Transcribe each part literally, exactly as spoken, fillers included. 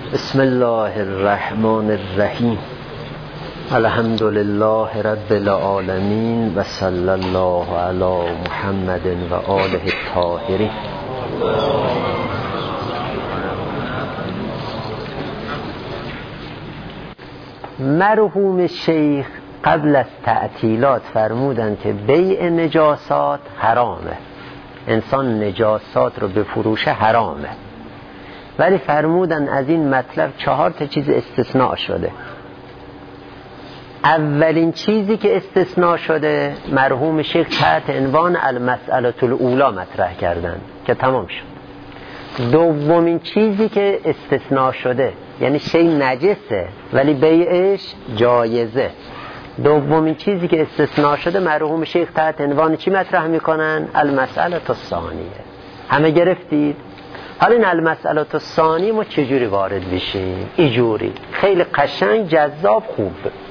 بسم الله الرحمن الرحیم. الحمد لله رب العالمین و صلی الله علی محمد و آله الطاهرین. مرحوم شیخ قبل از تعطیلات فرمودن که بیع نجاسات حرامه، انسان نجاسات رو بفروشه حرامه، ولی فرمودن از این مطلب چهار تا چیز استثناء شده. اولین چیزی که استثناء شده مرحوم شیخ تحت عنوان المسئله الاولی مطرح کردن که تمام شد. دومین چیزی که استثناء شده یعنی شی نجسه ولی بیعش جایزه. دومین چیزی که استثناء شده مرحوم شیخ تحت عنوان چی مطرح میکنن؟ المسئله الثانیه. همه گرفتید؟ حالا این المسئله الثانیه ما چجوری وارد بشیم؟ اینجوری خیلی قشنگ، جذاب، خوب.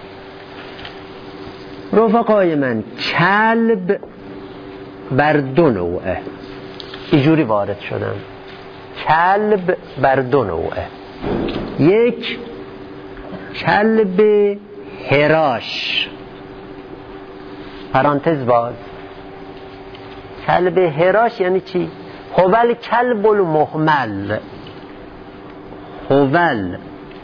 رفقای من، کلب بر دو نوعه. اینجوری وارد شدم. کلب بر دو نوعه. یک کلب هراش، پرانتز باز. کلب هراش یعنی چی؟ هوال کلب المهمل، هوال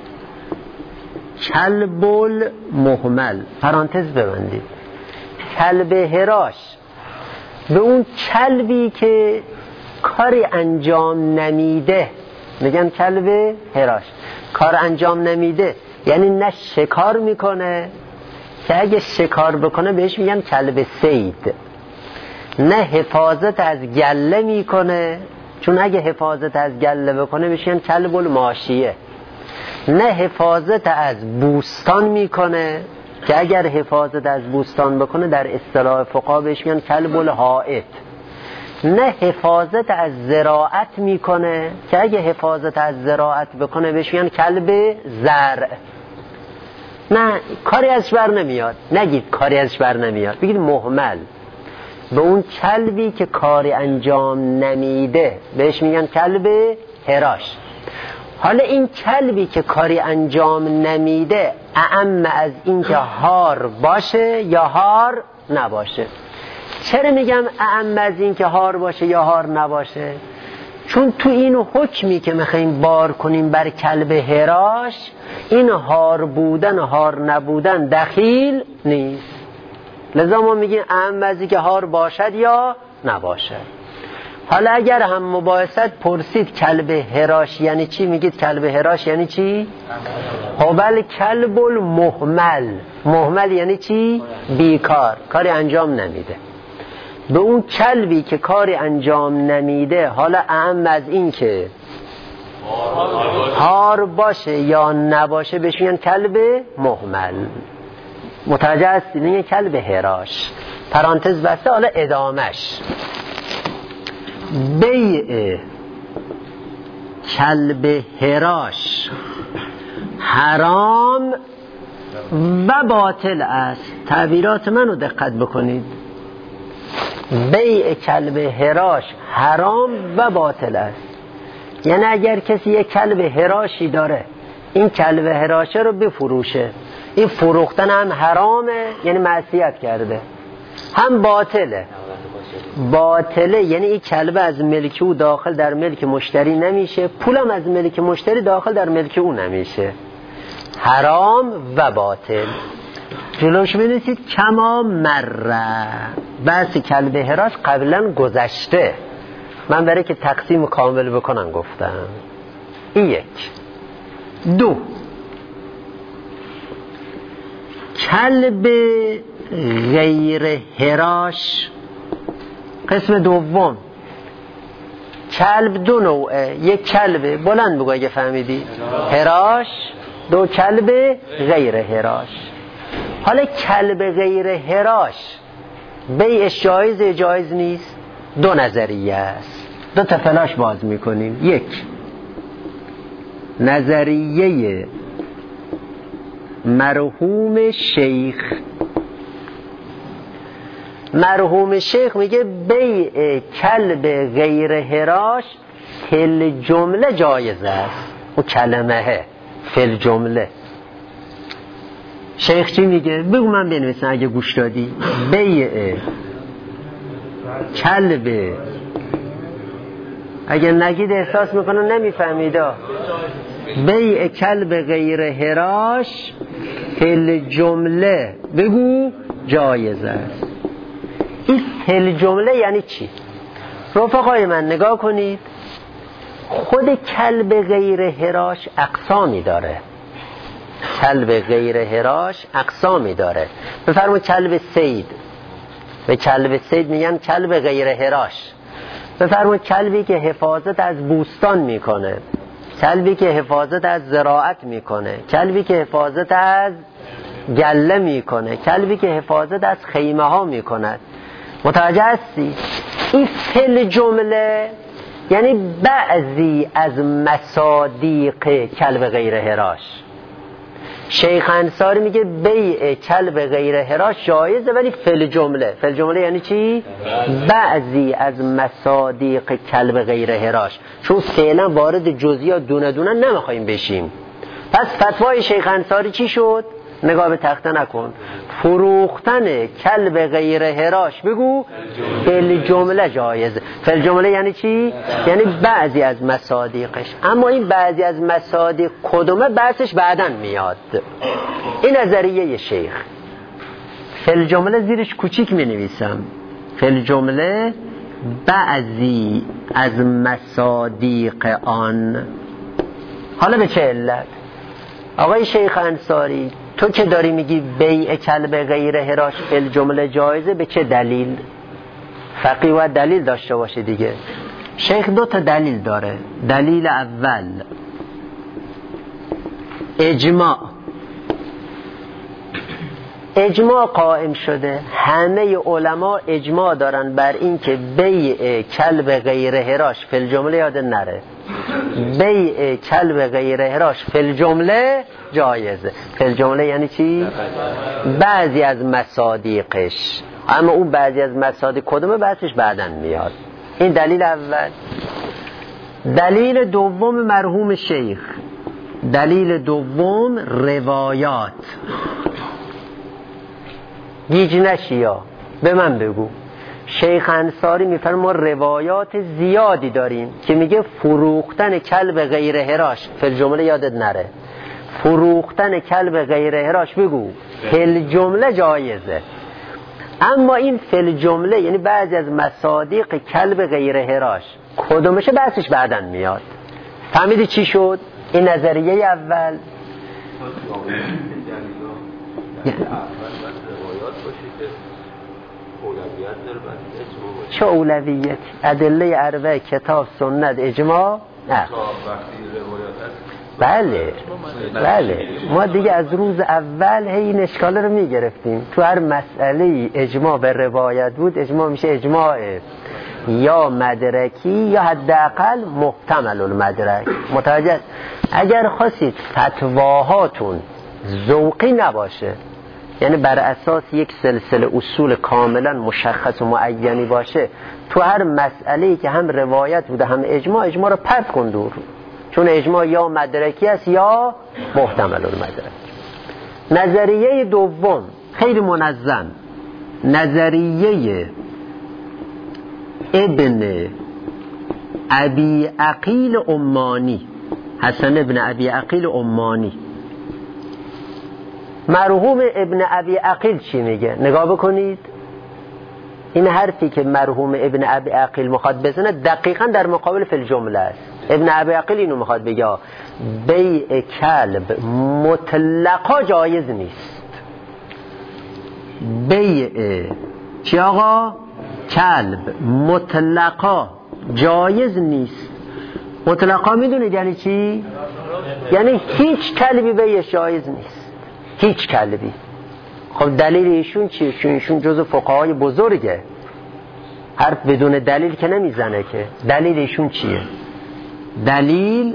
کلب المهمل، پرانتز ببندید. کلب هراش به اون کلبی که کاری انجام نمیده میگن کلب هراش. کار انجام نمیده یعنی نه شکار میکنه، که اگه شکار بکنه بهش میگن کلب صید، نه حفاظت از گله میکنه، چون اگه حفاظت از گله بکنه بهش میگن کلب الماشیه، نه حفاظت از بوستان میکنه، که اگر حفاظت از بوستان بکنه در اصطلاح فقها بهش میگن کلب الحائط، نه حفاظت از زراعت میکنه، که اگه حفاظت از زراعت بکنه بهش میگن کلب زرع. نه کاری ازش بر نمیاد، نگید کاری ازش بر نمیاد، بگید مهمل. به اون کلبی که کاری انجام نمیده بهش میگن کلب هراش. حالا این کلبی که کاری انجام نمیده اعم از این که هار باشه یا هار نباشه. چرا میگم اعم از این که هار باشه یا هار نباشه؟ چون تو این حکمی که میخواییم بار کنیم بر کلب هراش، این هار بودن و هار نبودن دخیل نیست. لذا ما میگیم اعم از این که هار باشد یا نباشد. حالا اگر هم مباحثت پرسید کلب هراش یعنی چی، میگید کلب هراش یعنی چی؟ هوال کلب المهمل. مهمل یعنی چی؟ بیکار، کاری انجام نمیده. به اون کلبی که کاری انجام نمیده، حالا اعم از این که هار باشه یا نباشه بهش میگن کلب مهمل. متوجه هستید؟ این کلب هراش. پرانتز بسته. حالا ادامش بیع کلب هراش حرام و باطل است. تعبیرات منو دقت بکنید. بیع کلب هراش حرام و باطل است. یعنی اگر کسی یک کلب هراشی داره، این کلب هراشه رو بفروشه، این فروختن هم حرامه، یعنی معصیت کرده، هم باطله. باطله یعنی این کلب از ملک او داخل در ملک مشتری نمیشه، پولم از ملک مشتری داخل در ملک او نمیشه. حرام و باطل. جلوش بنویسید کما مره. بحث کلب هراش قبلا گذشته، من برای که تقسیم کامل بکنم گفتم. این یک. دو، کلب غیر هراش قسم دوم. کلب دو نوعه. یک کلب بلند بگو اگه فهمیدی هراش، دو کلب غیر هراش. حالا کلب غیر هراش بیعش جایز جایز نیست؟ دو نظریه است. دو تا فلاش باز میکنیم. یک، نظریه مرحوم شیخ. مرحوم شیخ میگه بیع کلب غیر هراش کل جمله جایز است. اون کلمه فل جمله. شیخ چی میگه؟ بگو من بنویسم اگه گوش دادی. بیع کلب، اگه نگید احساس میکنه نمیفهمیدا. بیع کلب غیر هراش فل جمله بگو جایز است. این فل جمله یعنی چی؟ رفقای من نگاه کنید، خود کلب غیر هراش اقسامی داره. کلب غیر هراش اقسامی داره. بفرمایید کلب صید، به کلب صید میگن کلب غیر هراش. بفرمایید کلبی که حفاظت از بوستان میکنه، کلبی که حفاظت از زراعت میکنه، کلبی که حفاظت از گله میکنه، کلبی که حفاظت از خیمه ها میکنه. متوجه هستی؟ این فل جمله یعنی بعضی از مصادیق کلب غیر هراش. شیخ انصاری میگه بیع کلب غیر هراش جایزه ولی فل جمله. فل جمله یعنی چی؟ بعضی از مصادیق کلب غیر هراش. چون فعلا وارد جزئیات دونه دونه نمیخوایم بشیم. پس فتوای شیخ انصاری چی شد؟ نگاه به تخته نکن. فروختن کلب غیر هراش بگو فل جمله جایزه. فل جمله یعنی چی؟ یعنی بعضی از مصادیقش. اما این بعضی از مصادیق کدومه بحثش بعدن میاد. این نظریه شیخ. فل جمله زیرش کوچیک می نویسم. فل جمله بعضی از مصادیق آن. حالا به چه علت؟ آقای شیخ انصاری تو که داری میگی بیع کلب غیر هراش فل جمله جایزه، به چه دلیل؟ فقیه و دلیل داشته باشه دیگه. شیخ دو تا دلیل داره. دلیل اول اجماع. اجماع قائم شده، همه علما اجماع دارن بر این که بیع کلب غیر هراش فل جمله یاد نره. بیع کلب غیر هراش فل جمله جایزه. فل جمله یعنی چی؟ بعضی از مصادیقش. اما اون بعضی از مصادیق کدومه بحثش بعدن میاد. این دلیل اول. دلیل دوم مرحوم شیخ، دلیل دوم روایات. گیج نشیا، به من بگو. شیخ انصاری میفرمه ما روایات زیادی داریم که میگه فروختن کلب غیر هراش فل جمله یادت نره. فروختن کلب غیر هراش بگو فل جمله جایزه. اما این فل جمله یعنی بعضی از مصادیق کلب غیر هراش کدومشه بحثش بعدن میاد. فهمیدی چی شد؟ این نظریه اول. چه اولویت؟ ادله اربعه کتاب سنت اجماع؟ نه. بله بله ما دیگه از روز اول هی این اشکاله رو میگرفتیم. تو هر مسئله اجماع به روایت بود، اجماع میشه اجماع یا مدرکی یا حداقل محتمل المدرک. متوجه؟ اگر خواستید فتواهاتون ذوقی نباشه، یعنی بر اساس یک سلسله اصول کاملا مشخص و معینی باشه، تو هر مسئله‌ای که هم روایت بوده هم اجماع، اجماع رو پرت کن دور. چون اجماع یا مدرکی است یا محتمل المدرک. نظریه دوم خیلی منظم، نظریه ابن ابی عقیل عمانی، حسن ابن ابی عقیل عمانی. مرحوم ابن ابی عقیل چی میگه؟ نگاه بکنید. این حرفی که مرحوم ابن ابی عقیل میخواد بزنه دقیقاً در مقابل فی الجمله است. ابن ابی عقیل اینو میخواد بگه بیع کلب مطلقا جایز نیست. بیع چی آقا؟ کلب مطلقا جایز نیست. مطلقا میدونید یعنی چی؟ یعنی هیچ کلبی بیعش جایز نیست. هیچ کلبی. خب دلیل ایشون چیه؟ چون ایشون جزو فقهای بزرگه، حرف بدون دلیل که نمیزنه که. دلیل ایشون چیه؟ دلیل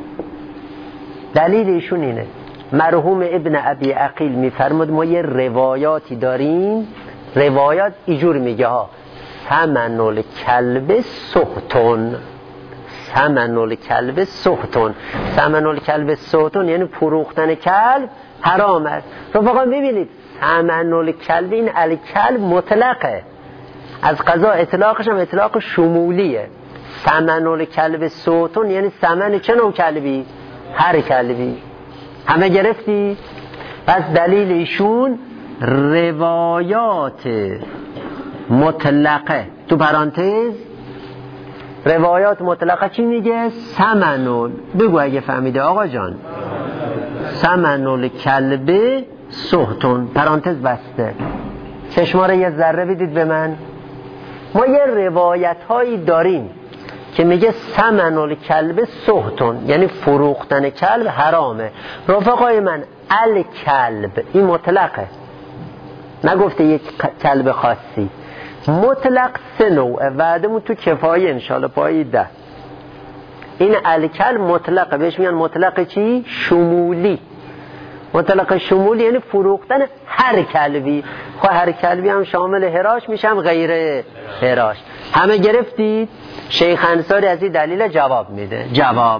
دلیل ایشون اینه، مرحوم ابن ابی عقیل میفرماد ما یه روایاتی داریم، روایات اینجور میگه ها ثمن الکلب سختون، ثمن الکلب سحتون. ثمن الکلب سحتون یعنی فروختن کلب حرام است. رفقا ببینید ثمن الکلب، این الکلب مطلقه، از قضا اطلاقش هم اطلاق شمولیه. ثمن الکلب سحتون یعنی ثمن چه نوع کلبی؟ هر کلبی. همه گرفتی؟ پس دلیل ایشون روایات مطلقه، تو پرانتز روایات مطلقه چی میگه؟ ثمنول. بگو اگه فهمیده آقا جان. ثمنول کلبه سحتون، پرانتز بسته. چشماره یه ذره بدید به من. ما یه روایت هایی داریم که میگه ثمنول کلبه سحتون یعنی فروختن کلب حرامه. رفقای من الکلب این مطلقه، نگفته یک کلب خاصی، مطلق سه نوعه. وعدمون تو کفایه انشالله پایی ده. این الکلب مطلقه، بهش میگن مطلق چی؟ شمولی. مطلق شمولی یعنی فروختن هر کلبی. خب هر کلبی هم شامل هراش میشم غیر هراش. همه گرفتید؟ شیخ انصاری از این دلیل جواب میده. جواب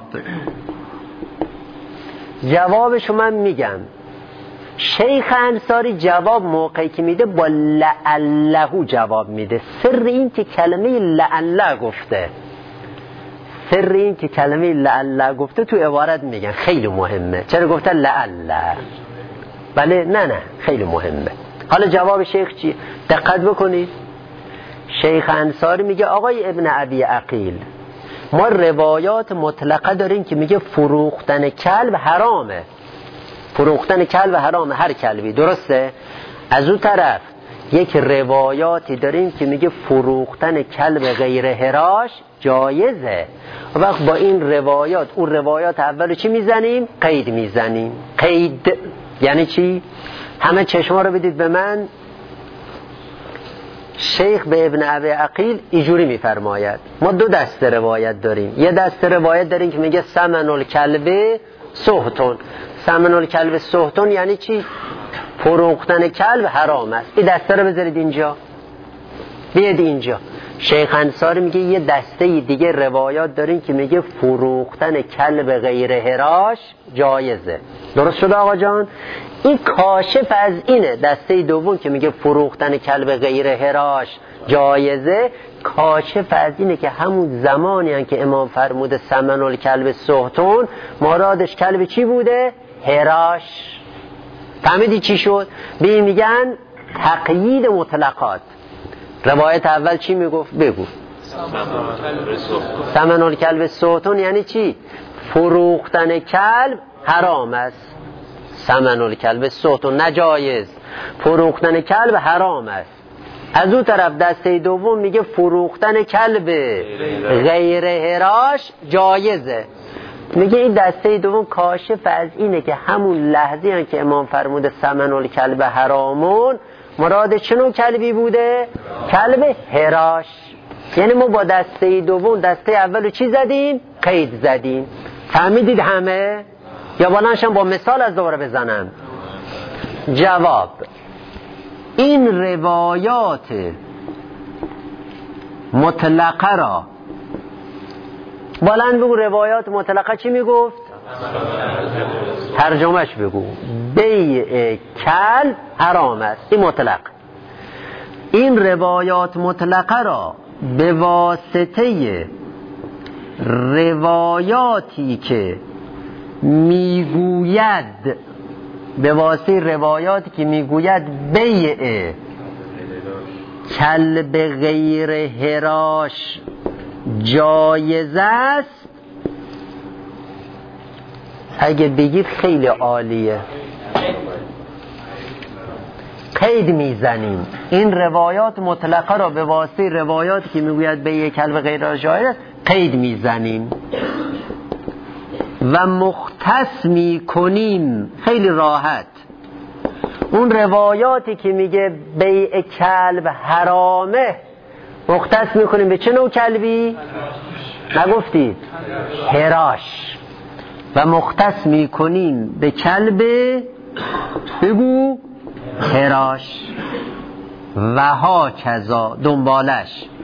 جوابشو من میگم. شیخ انصاری جواب موقعی که میده با لعلهو جواب میده. سر این که کلمه لعله گفته، سر این که کلمه لعله گفته تو عبارت میگن خیلی مهمه. چرا گفته لعله؟ بله نه نه خیلی مهمه. حالا جواب شیخ چی؟ دقت بکنید. شیخ انصاری میگه آقای ابن ابی عقیل، ما روایات مطلقه داریم که میگه فروختن کلب حرامه، فروختن کلب حرامه هر کلبی، درسته؟ از اون طرف یک روایاتی داریم که میگه فروختن کلب غیر هراش جایزه. وقت با این روایات، اون روایات اولو چی میزنیم؟ قید میزنیم. قید یعنی چی؟ همه چشما رو بدید به من. شیخ به ابن ابی عقیل اینجوری میفرماید ما دو دسته روایت داریم. یه دسته روایت داریم که میگه ثمن الکلب سحتون. ثمن الکلب سحتون یعنی چی؟ فروختن کلب حرام است. این دسته رو بذارید اینجا، بیاد اینجا. شیخ انصاری میگه یه دسته دیگه روایات داریم که میگه فروختن کلب غیر هراش جایزه. درست شده آقا جان؟ این کاشف از اینه. دسته دوم که میگه فروختن کلب غیر هراش جایزه، کاشف از اینه که همون زمانی هم که امام فرموده ثمن الکلب سحتون، مرادش کلب چی بوده؟ هراش. فهمیدی چی شد؟ به میگن تقیید مطلقات. روایت اول چی میگفت؟ بگو. ثمن الکلب سحتون یعنی چی؟ فروختن کلب حرام است. ثمن الکلب سحتون نجایز، فروختن کلب حرام است. از اون طرف دسته دوم میگه فروختن کلب غیر هراش جایزه. میگه این دسته دوم کاشف از اینه که همون لحظه هم که امام فرموده ثمن الکلب حرامون، مراد چنو کلبی بوده؟ کلب هراش. یعنی ما با دسته دوم دسته اولو چی زدیم؟ قید زدیم. فهمیدید همه؟ یا بلنشم با مثال از دوباره بزنم. جواب این روایات مطلقه را بلند بگو. روایات مطلقه چی میگفت؟ ترجمهش بگو. بیع کلب حرام است. این مطلق. این روایات مطلقه را به واسطه روایاتی که میگوید، به واسطه روایاتی که میگوید بیع کلب غیر هراش جایز است، اگه بگید خیلی عالیه. قید میزنیم. این روایات مطلقه را به واسطه روایاتی که میگوید بیع کلب غیر هراش جایز است قید میزنیم و مختص میکنیم. خیلی راحت. اون روایاتی که میگه بیع کلب حرامه مختص میکنیم به چه نوع کلبی؟ نگفتید؟ هراش. و مختص میکنیم به کلب، بگو، هراش. و ها کذا، دنبالش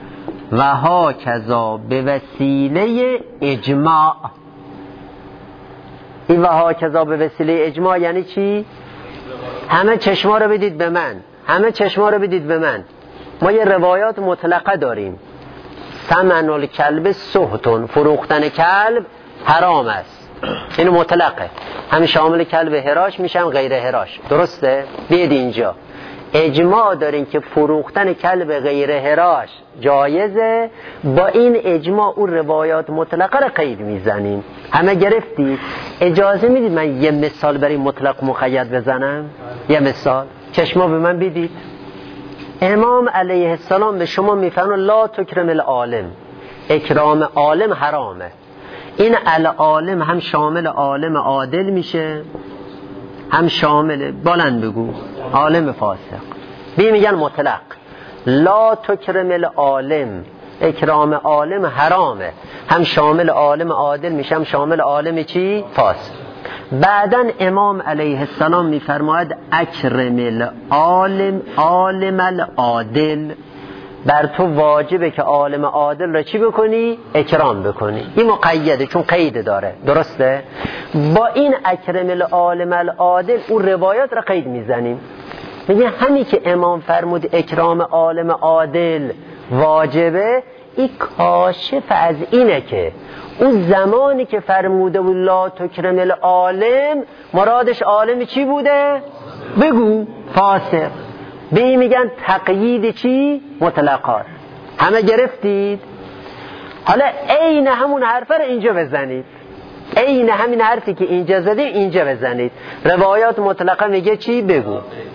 و ها کذا به وسیله اجماع. این و ها کذا به وسیله اجماع یعنی چی؟ همه چشما رو بدید به من، همه چشما رو بدید به من. ما یه روایات مطلقه داریم، ثمن الکلب سهتون، فروختن کلب حرام است، این مطلقه، هم شامل کلب هراش میشم غیر هراش، درسته؟ بیاید اینجا اجماع داریم که فروختن کلب غیر هراش جایزه، با این اجماع اون روایات مطلقه را قید میزنیم. همه گرفتید؟ اجازه میدید من یه مثال برای مطلق مقید بزنم؟ یه مثال چشما به من بدید. امام علیه السلام به شما میفرماید لا تکرم العالم، اکرام عالم حرامه. این العالم هم شامل عالم عادل میشه، هم شامل بلند بگو عالم فاسق. بی میگن مطلق لا تکرم العالم، اکرام عالم حرامه، هم شامل عالم عادل میشه، هم شامل عالم چی؟ فاسق. بعدن امام علیه السلام میفرماید اکرم العالم عالم العادل، بر تو واجبه که عالم عادل را چی بکنی؟ اکرام بکنی. این مقیده چون قید داره، درسته؟ با این اکرم العالم العادل اون روایات را قید میزنیم، میگه همین که امام فرمود اکرام عالم عادل واجبه، این کاشف از اینه که اون زمانی که فرموده بود لا تکرم العالم، مرادش عالم چی بوده؟ بگو فاسق. به این میگن تقیید چی؟ مطلقات. همه گرفتید؟ حالا عین همون حرف رو اینجا بزنید، عین همین حرفی که اینجا زدی اینجا بزنید. روایات مطلقه میگه چی؟ بگو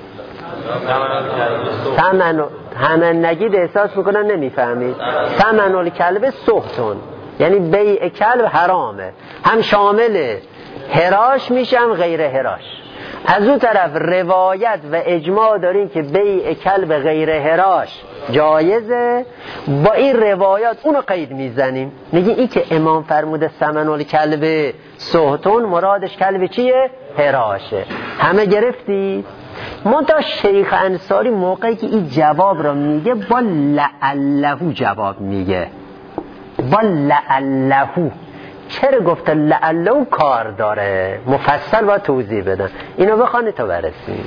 ثمن، همه نگید احساس میکنن نمیفهمید. ثمن الکلب سهتون یعنی بیع کلب حرامه، هم شامل هراش میشه هم غیر هراش. از اون طرف روایت و اجماع داریم که بیع کلب غیر هراش جایزه، با این روایات اونو قید میزنیم، میگه این که امام فرموده ثمن الکلب سهتون، مرادش کلب چیه؟ هراشه. همه گرفتید؟ منتها شیخ انصاری موقعی که این جواب را میگه با لعلهو جواب میگه، با لعلهو. چرا گفته لعلهو؟ کار داره، مفصل با توضیح بدن. اینو بخوانی تا برسیم.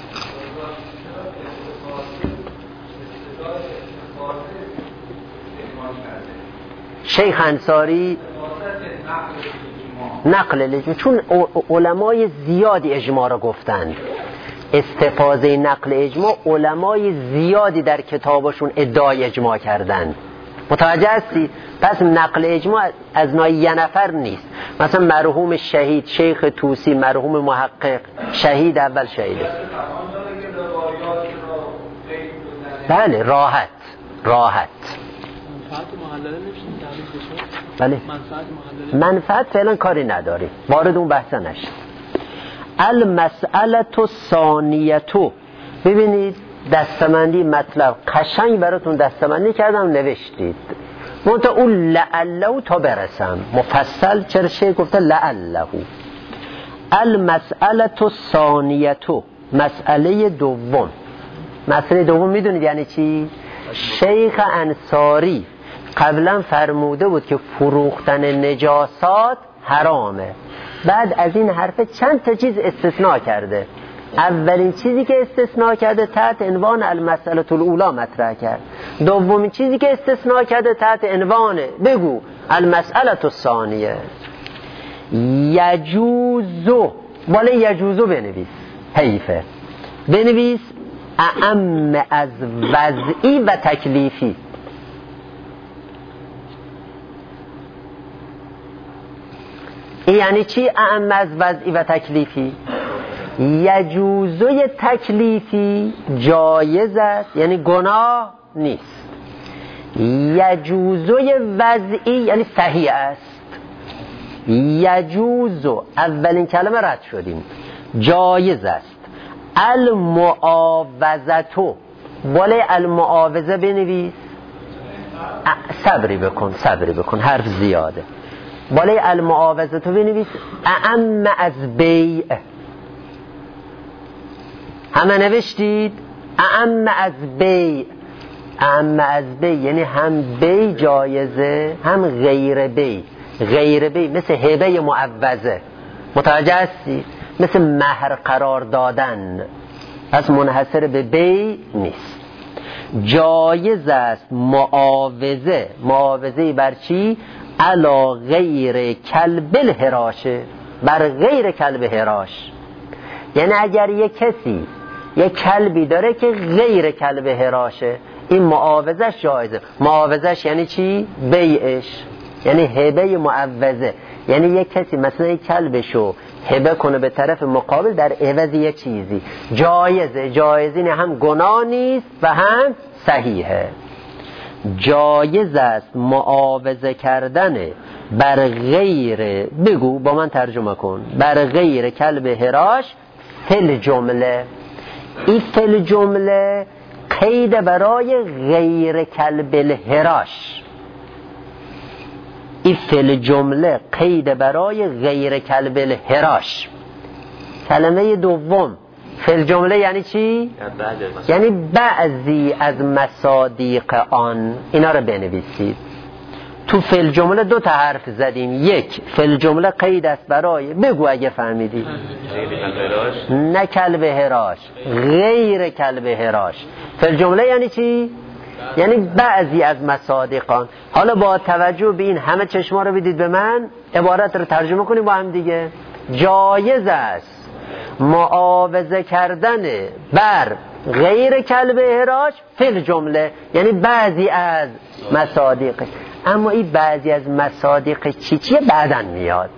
شیخ انصاری نقل اجماع، چون علمای زیادی اجماع را گفتند، استفاده نقل اجماع علمای زیادی در کتابشون ادعای اجماع کردند. متوجه هستی؟ پس نقل اجماع از نوع یه نفر نیست. مثلا مرحوم شهید شیخ طوسی، مرحوم محقق، شهید اول شهیده. بله راحت راحت. بله منفعت فعلا کاری نداری، وارد اون بحث نشید. المسئله الثانیه، ببینید دستمندی مطلب قشنگ براتون دستمندی کردم نوشتید، منتها اون لعله تا برسم مفصل چرا شیخ گفته لعله. المسئله الثانیه، مسئله دوم. مسئله دوم میدونید یعنی چی؟ شیخ انصاری قبلا فرموده بود که فروختن نجاسات حرامه، بعد از این حرف چند تا چیز استثناء کرده. اولین چیزی که استثناء کرده تحت عنوان المسئله الاولی مطرح کرد. دومین چیزی که استثناء کرده تحت عنوان بگو المسئله الثانیه. یجوزو، بالا یجوزو بنویس، حیفه بنویس اعم از وضعی و تکلیفی. یعنی چی اعم از وضعی و تکلیفی؟ یجوزوی تکلیفی جایز است یعنی گناه نیست، یجوزوی وضعی یعنی صحیح است. یجوزو اولین کلمه رد شدیم، جایز است. المعاوضتو، بالای المعاوضه بنویس، صبری بکن صبری بکن حرف زیاده. بالای المعاوضتو بنویس اعم از بیع. همه نوشتید؟ اعم از بیع، اما از بی یعنی هم بی جایزه هم غیر بی. غیر بی مثل هبه معوضه، متوجه هستی؟ مثل مهر قرار دادن، پس منحصر به بی نیست. جایز است معاوضه. معاوضه بر چی؟ علا غیر کلب الهراشه، بر غیر کلب هراش. یعنی اگر یک کسی یک کلبی داره که غیر کلب هراشه، این معاوضش جایزه. معاوضش یعنی چی؟ بیعش، یعنی هبه معوضه. یعنی یک کسی مثلا یک کلبشو هبه کنه به طرف مقابل در عوض یک چیزی، جایزه. جایزین هم گناه نیست و هم صحیحه. جایز است معاوضه کردن بر غیر، بگو با من ترجمه کن، بر غیر کلب هراش فل جمله. این فل جمله قید برای غیر کلب الهراش. این فل جمله قید برای غیر کلب الهراش. کلمه دوم فل جمله یعنی چی؟ یعنی بعضی از مصادیق آن. اینا رو بنویسید. تو فل جمله دو تا حرف زدیم. یک، فل جمله قید است برای، بگو اگه فهمیدی، نه کلب هراش، غیر کلب هراش. فل جمله یعنی چی؟ یعنی بعضی از مصادیقان. حالا با توجه به این همه چشما رو بدید به من، عبارت رو ترجمه کنیم با هم دیگه. جایز است معاوضه کردن بر غیر کلب هراش فل جمله، یعنی بعضی از مصادیق. اما این بعضی از مصادیق چی چیه بعدن میاد.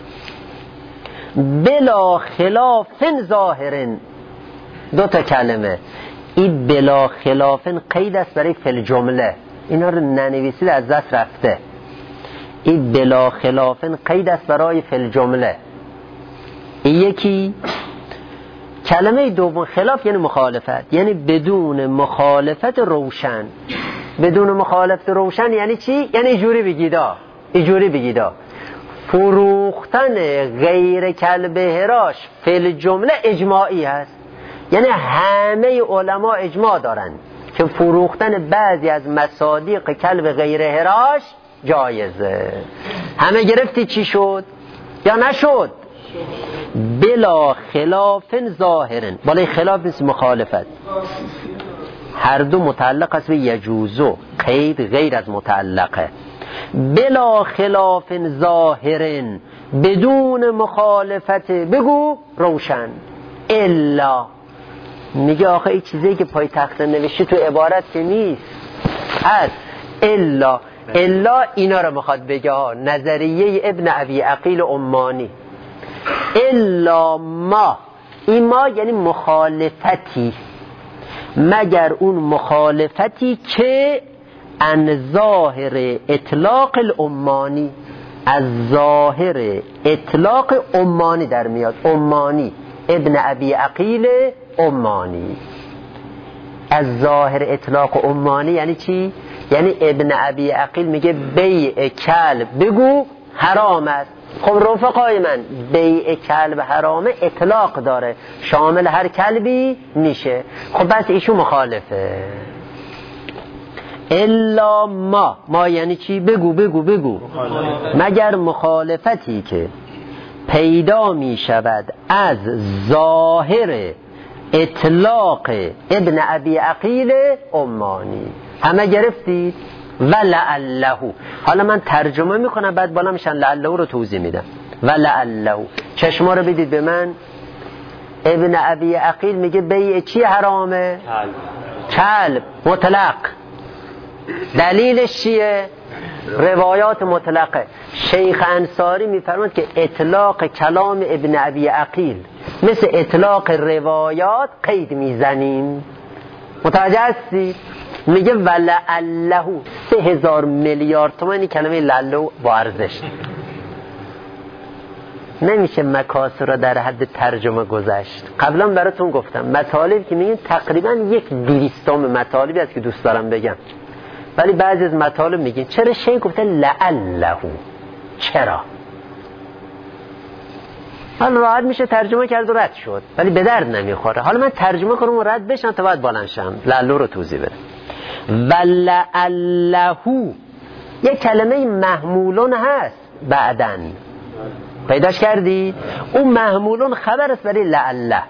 بلا خلاف ظاهرن، دو تا کلمه. این بلا خلاف قید است برای فل جمله. اینا رو ننویسید از دست رفته. این بلا خلاف قید است برای فل جمله. این یکی. کلمه دوم خلاف یعنی مخالفت، یعنی بدون مخالفت روشن. بدون مخالفت روشن یعنی چی؟ یعنی ایجوری بگیدا، ایجوری بگیدا فروختن غیر کلب هراش فل جمله اجماعی هست. یعنی همه علما اجماع دارن که فروختن بعضی از مصادیق کلب غیر هراش جایزه. همه گرفتی چی شد یا نشد؟ بلا خلاف ظاهرن. بالای خلاف نیست، مخالفت. هر دو متعلق است به یجوزو، قید غیر از متعلقه. بلا خلاف ظاهرن، بدون مخالفت، بگو روشن. الا، میگه آخه این چیزی که پای تخت نوشته تو عبارت که نیست، از الا. الا اینا رو میخواد بگه ها. نظریه ابن ابی عقیل عمانی. الا ما، این ما یعنی مخالفتی، مگر اون مخالفتی که ان ظاهر اطلاق الامانی، از ظاهر اطلاق امانی در میاد. امانی ابن ابی عقیل امانی. از ظاهر اطلاق امانی یعنی چی؟ یعنی ابن ابی عقیل میگه بیع کلب بگو حرام است. خب رفقای من، بیع کلب حرامه اطلاق داره، شامل هر کلبی میشه. خب بس ایشون مخالفه. الا ما، ما یعنی چی؟ بگو بگو بگو. مگر مخالفتی که پیدا می شود از ظاهر اطلاق ابن ابی عقیل امانی. همه گرفتید؟ ولعله. حالا من ترجمه میکنم بعد بالا میشن لعله رو توضیح میدم. ولعله، چشما رو بدید به من. ابن ابی عقیل میگه بیع چی حرامه؟ کلب مطلق. دلیلش چیه؟ روایات مطلقه. شیخ انصاری میفرماید که اطلاق کلام ابن ابی عقیل مثل اطلاق روایات قید میزنیم. متوجه هستی؟ میگه ولعله، سه هزار میلیارد تومانی کلمه لعله با ارزش. نمیشه مکاسب را در حد ترجمه گذشت. قبلا براتون گفتم مطالب که میگن تقریبا یک دویستم مطالبی است که دوست دارم بگم، ولی بعضی از مطالب میگن چرا شیخ گفته لعله؟ چرا؟ حالا راحت میشه ترجمه کرد و رد شد، ولی به درد نمیخوره. حالا من ترجمه کنم و رد بشم تا بعد بالانشم لعله رو توضیح بدم. ولعله یه کلمه محمولون هست بعدن پیداش کردی؟ اون محمولون خبر است برای لعله.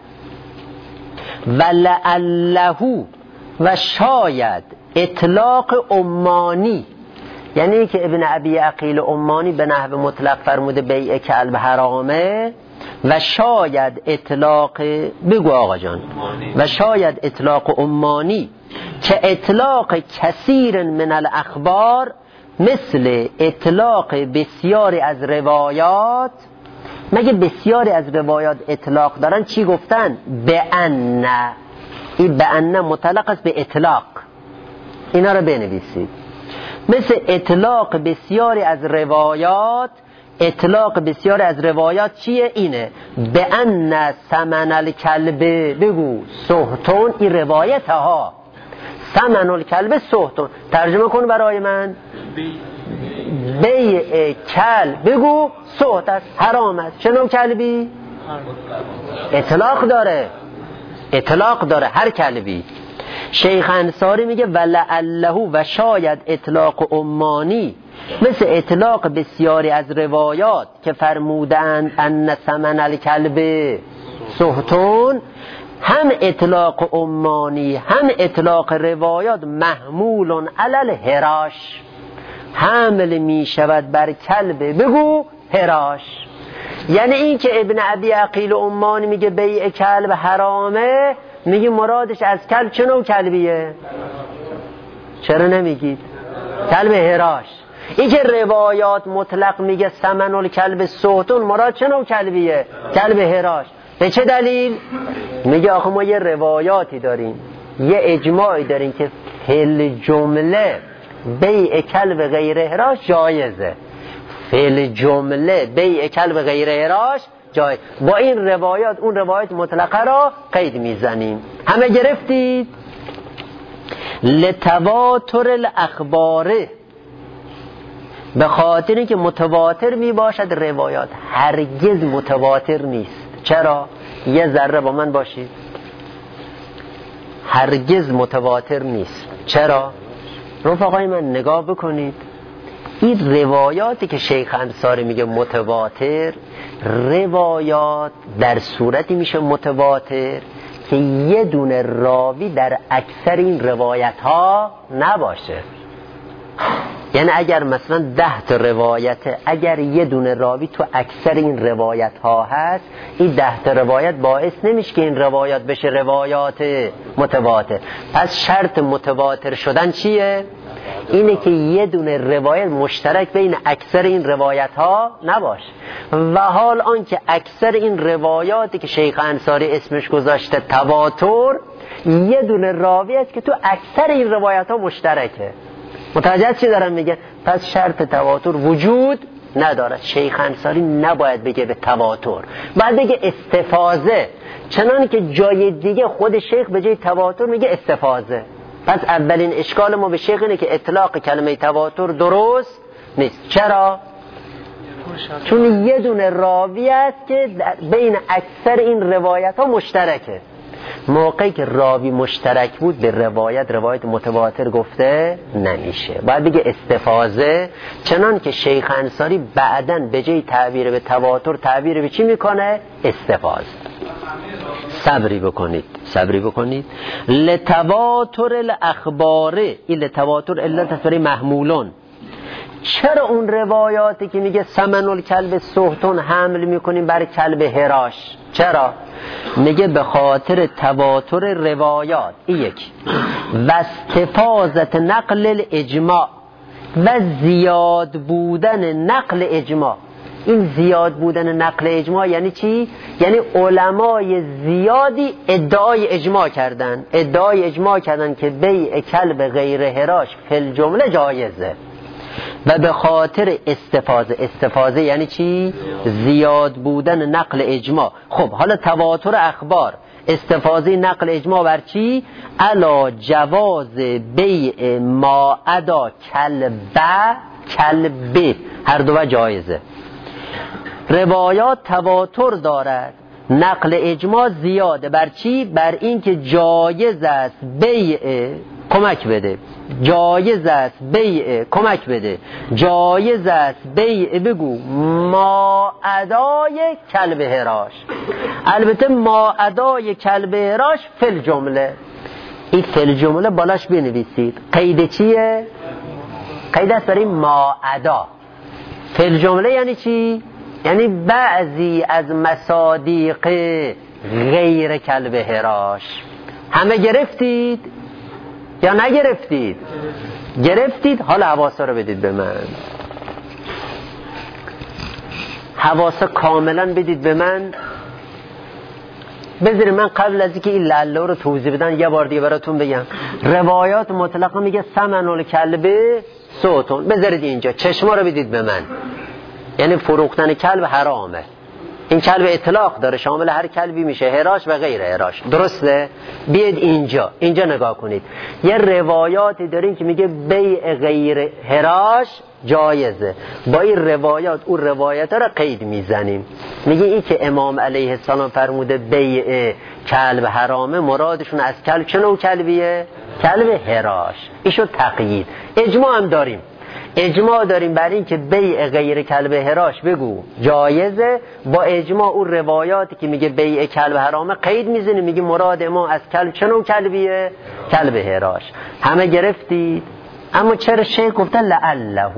ولعله و شاید اطلاق عمانی، یعنی که ابن ابی عقیل عمانی به نحو مطلق فرموده بیع کلب حرامه و شاید اطلاق بگو آقا جان و شاید اطلاق عمانی که اطلاق کثیر من الاخبار مثل اطلاق بسیاری از روایات. مگه بسیاری از روایات اطلاق دارن چی گفتن؟ به ان. این به ان مطلق است به اطلاق. اینا رو بنویسید. مثل اطلاق بسیاری از روایات، اطلاق بسیاری از روایات چیه؟ اینه به ان ثمن الکلب بگو سهتون. این روایت ها ثمن الکلب سهتون. ترجمه کن برای من. بیع کلب بگو سهت است، حرام است. چه نوع کلبی؟ اطلاق داره، اطلاق داره هر کلبی. شیخ انصاری میگه ولعله و شاید اطلاق عمانی مثل اطلاق بسیاری از روایات که فرمودند ان ثمن الکلب سهتون. هم اطلاق عمانی هم اطلاق روایات محمول علی الهراش، حمل می شود بر کلب بگو هراش. یعنی این که ابن ابی عقیل عمانی میگه بیع کلب حرامه، میگه مرادش از کلب چه نوع کلبیه؟ چرا نمیگید؟ کلب هراش. این که روایات مطلق میگه ثمن الکلب سهتون، مراد چه نوع کلبیه؟ کلب هراش. به چه دلیل؟ میگه آخه ما یه روایاتی داریم، یه اجماعی داریم که فل جمله بیع کلب غیر هراش جایزه. فل جمله بیع کلب غیر هراش جایز. با این روایات اون روایت مطلقه را قید میزنیم. همه گرفتید؟ لتواتر الاخباره، به خاطر که متواتر می باشد روایات، هرگز متواتر نیست. چرا؟ یه ذره با من باشید. هرگز متواتر نیست. چرا؟ رفقای من نگاه بکنید، این روایاتی که شیخ انصاری میگه متواتر، روایات در صورتی میشه متواتر که یه دونه راوی در اکثر این روایت ها نباشه. یعنی اگر مثلا ده تا روایت، اگر یه دونه راوی تو اکثر این روایت ها هست، این ده تا روایت باعث نمیشه که این روایات بشه روایات متواتر. پس شرط متواتر شدن چیه؟ اینه که یه دونه روایت مشترک بین اکثر این روایت ها نباشه. و حال آنکه اکثر این روایاتی که شیخ انصاری اسمش گذاشته تواتر، یه دونه راوی است که تو اکثر این روایت ها مشترکه. متوجه چی دارم میگه؟ پس شرط تواتر وجود ندارد. شیخ انصاری نباید بگه به تواتر، باید بگه استفاضه. چنان که جای دیگه خود شیخ به جای تواتر میگه استفاضه. پس اولین اشکال ما به شیخ اینه که اطلاق کلمه تواتر درست نیست. چرا؟ چون یه دونه راوی است که بین اکثر این روایت ها مشترکه. موقعی که راوی مشترک بود به روایت روایت متواتر گفته نمیشه، باید بگه استفاضه. چنان که شیخ انصاری بعدن به جای تعبیر به تواتر تعبیر به چی میکنه؟ استفاضه. صبری بکنید، صبری بکنید. لتواتر الاخباره، این لتواتر علت تصوری محمولون. چرا اون روایاتی که میگه ثمن الکلب سهتون حمل میکنیم بر کلب هراش؟ چرا؟ میگه به خاطر تواتر روایات. این یک و استفاضت نقل الاجماع و زیاد بودن نقل اجماع. این زیاد بودن نقل اجماع یعنی چی؟ یعنی علمای زیادی ادعای اجماع کردن، ادعای اجماع کردن که بیع کلب غیر هراش فی جمله جایزه. و به خاطر استفاضه، استفاضه یعنی چی؟ زیاد بودن نقل اجماع. خب حالا تواتر اخبار، استفاضه نقل اجماع بر چی؟ علا جواز بیع ما ادا کلب کلب، هر دو جایزه. روایات تواتر دارد، نقل اجماع زیاده بر چی؟ بر این که جایز است بیع کمک بده. جایز است بیع کمک بده. جایز است بیع بگو ما ادای کلب هراش. البته ما ادای کلب هراش فل جمله، این فل جمله بالاش بنویسید. قید چیه؟ قید است برای ما ادا. فل جمله یعنی چی؟ یعنی بعضی از مصادیق غیر کلب هراش. همه گرفتید یا نگرفتید؟ گرفتید. حالا حواسا رو بدید به من، حواسا کاملا بدید به من. بذارید من قبل از اینکه این لعله رو توضیح بدن یه بار دیگه براتون بگم. روایات مطلقه میگه ثمن الکلب صوتون. بذارید اینجا چشما رو بدید به من، یعنی فروختن کلب حرامه. این کلب اطلاق داره، شامل هر کلبی میشه، هراش و غیر هراش، درسته؟ بیاید اینجا اینجا نگاه کنید. یه روایاتی داریم که میگه بیع غیر هراش جایزه. با این روایات اون روایت ها رو قید میزنیم. میگه این که امام علیه السلام فرموده بیع کلب حرامه، مرادشون از کلب چه نوع کلبیه؟ کلب هراش. ایشو تقیید. اجماع هم داریم، اجماع داریم بر این که بیع غیر کلب هراش بگو جایزه. با اجماع اون روایاتی که میگه بیع کلب حرامه قید میزنیم، میگه مراد ما از کلب چه نوع کلبیه؟ کلب هراش. همه گرفتید؟ اما چرا شیخ گفته لعله؟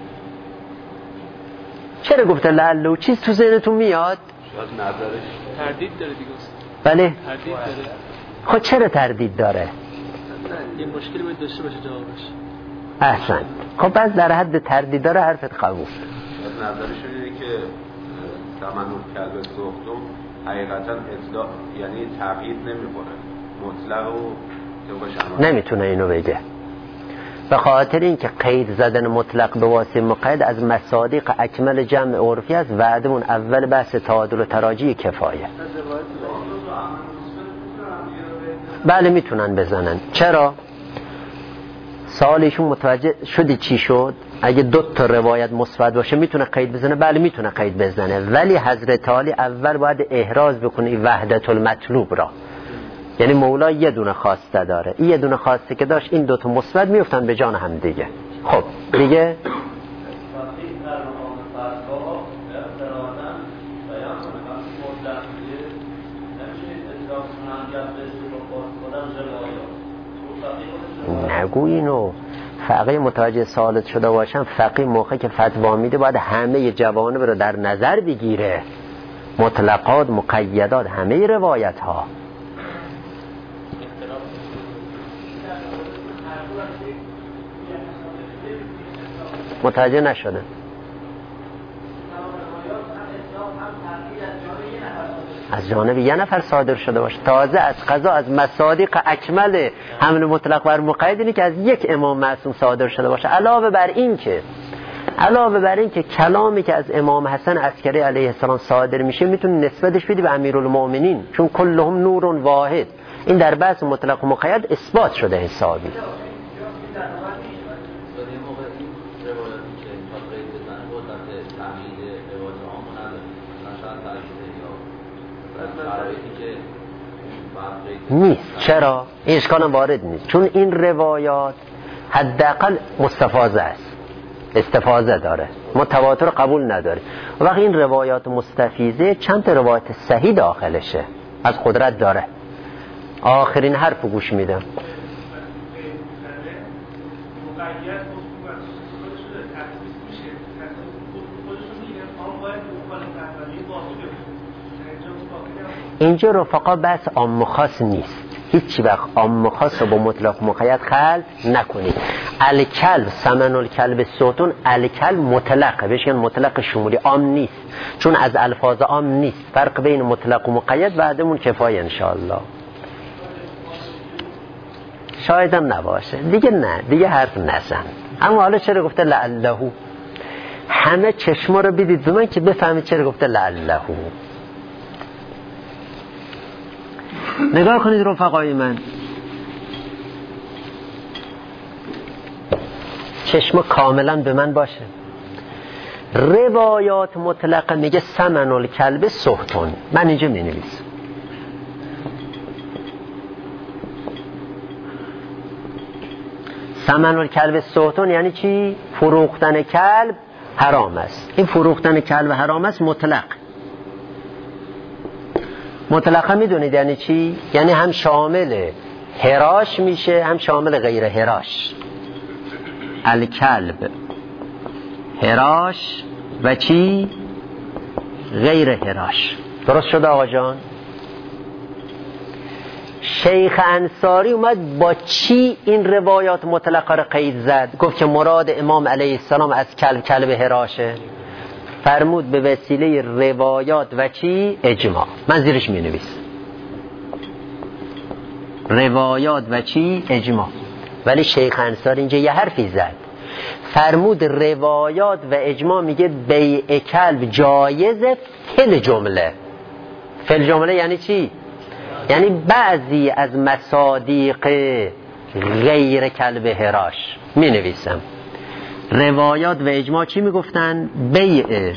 چرا گفته لعله؟ چیز تو ذهنتون میاد؟ شاید نظرش تردید داره دیگه. بله. تردید داره. خب چرا تردید داره؟ یه مشکلی باید داشته باشه جوابش. احسن. خب بس در حد تردید داره حرفت قبول. شاید نظرش اینه که ثمن کلب سوختم حقیقتا اطلاق، یعنی تغییر نمیکنه، مطلق و نمیتونه اینو بگه، به خاطر اینکه قید زدن مطلق به واسطه مقید از مصادیق اکمل جمع عرفی است. وعدمون اول بحث تعادل و تراجی کفایه. بله میتونن بزنن. چرا؟ سوالشون متوجه شدی چی شد؟ اگه دو تا روایت مثبت باشه میتونه قید بزنه؟ بله میتونه قید بزنه، ولی حضرت علی اول باید احراز بکنه وحدت المطلوب را. یعنی مولا یه دونه خواسته داره، این یه دونه خواسته که داشت، این دوتا مثبت میفتن به جان هم دیگه. خب دیگه نگو اینو. فقیه متوجه سوالت شده باشن، فقیه موقع که فتوا میده باید همه جوانب رو در نظر بگیره، مطلقات، مقیدات، همه روایت ها. متوجه نشده. از جانب یه نفر صادر شده باشه، تازه از قضا از مصادیق اکمل حمل مطلق بر مقید اینه که از یک امام معصوم صادر شده باشه. علاوه بر این که علاوه بر این که کلامی که از امام حسن عسکری علیه السلام صادر میشه میتونه نسبتش بدی به امیرالمومنین، چون کلهم نور واحد. این در بحث مطلق و مقید اثبات شده حسابی. نیست. چرا؟ این اشکال وارد نیست، چون این روایات حداقل مستفاضه است، استفاضه داره، متواتر قبول نداره. وقتی این روایات مستفیضه چند تا روایت صحیح داخلشه، از قدرت داره. آخرین حرف گوش میدم. اینجا رفقا بس عام خاص نیست، هیچ وقت عام خاص رو با مطلق مقید خلط نکنید. الکلب ثمن الکلب صوتون، الکلب مطلقه، بهش مطلق شمولی، عام نیست، چون از الفاظ عام نیست. فرق بین مطلق و مقید بعدمون کفایه انشاءالله. شاید هم نباشه دیگه، نه دیگه حرف نزن. اما حالا چرا گفته لعله؟ همه چشما رو بدید به من که بفهمید چرا گفته لعله. نگاه کنید رفقای من، چشم کاملا به من باشه. روایات مطلقه میگه ثمن الکلب سهتون. من اینجا می نویسم، ثمن الکلب سوتون یعنی چی؟ فروختن کلب حرام است. این فروختن کلب حرام است مطلق. مطلقا میدونید یعنی چی؟ یعنی هم شامل هراش میشه هم شامل غیر هراش. الکلب هراش و چی؟ غیر هراش. درست شد آقا جان؟ شیخ انصاری اومد با چی این روایات مطلقه رو قید زد؟ گفت که مراد امام علیه السلام از کلب کلب هراشه. فرمود به وسیله روایات و چی؟ اجماع. من زیرش می نویسم روایات و چی؟ اجماع. ولی شیخ انصاری اینجا یه حرفی زد، فرمود روایات و اجماع میگه بیع کلب جایزه فل جمله. فل جمله یعنی چی؟ یعنی بعضی از مصادیق غیر کلب هراش. می نویسم روایات و اجماع چی می گفتن؟ بیع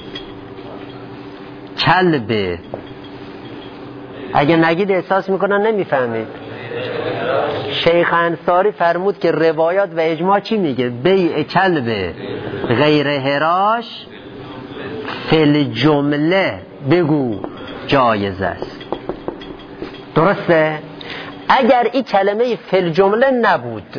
کلب، اگه نگید احساس میکنن نمیفهمید. شیخ انصاری فرمود که روایات و اجماع چی میگه؟ بیع کلب غیر هراش فل جمله بگو جایز است. درسته؟ اگر این کلمه فل جمله نبود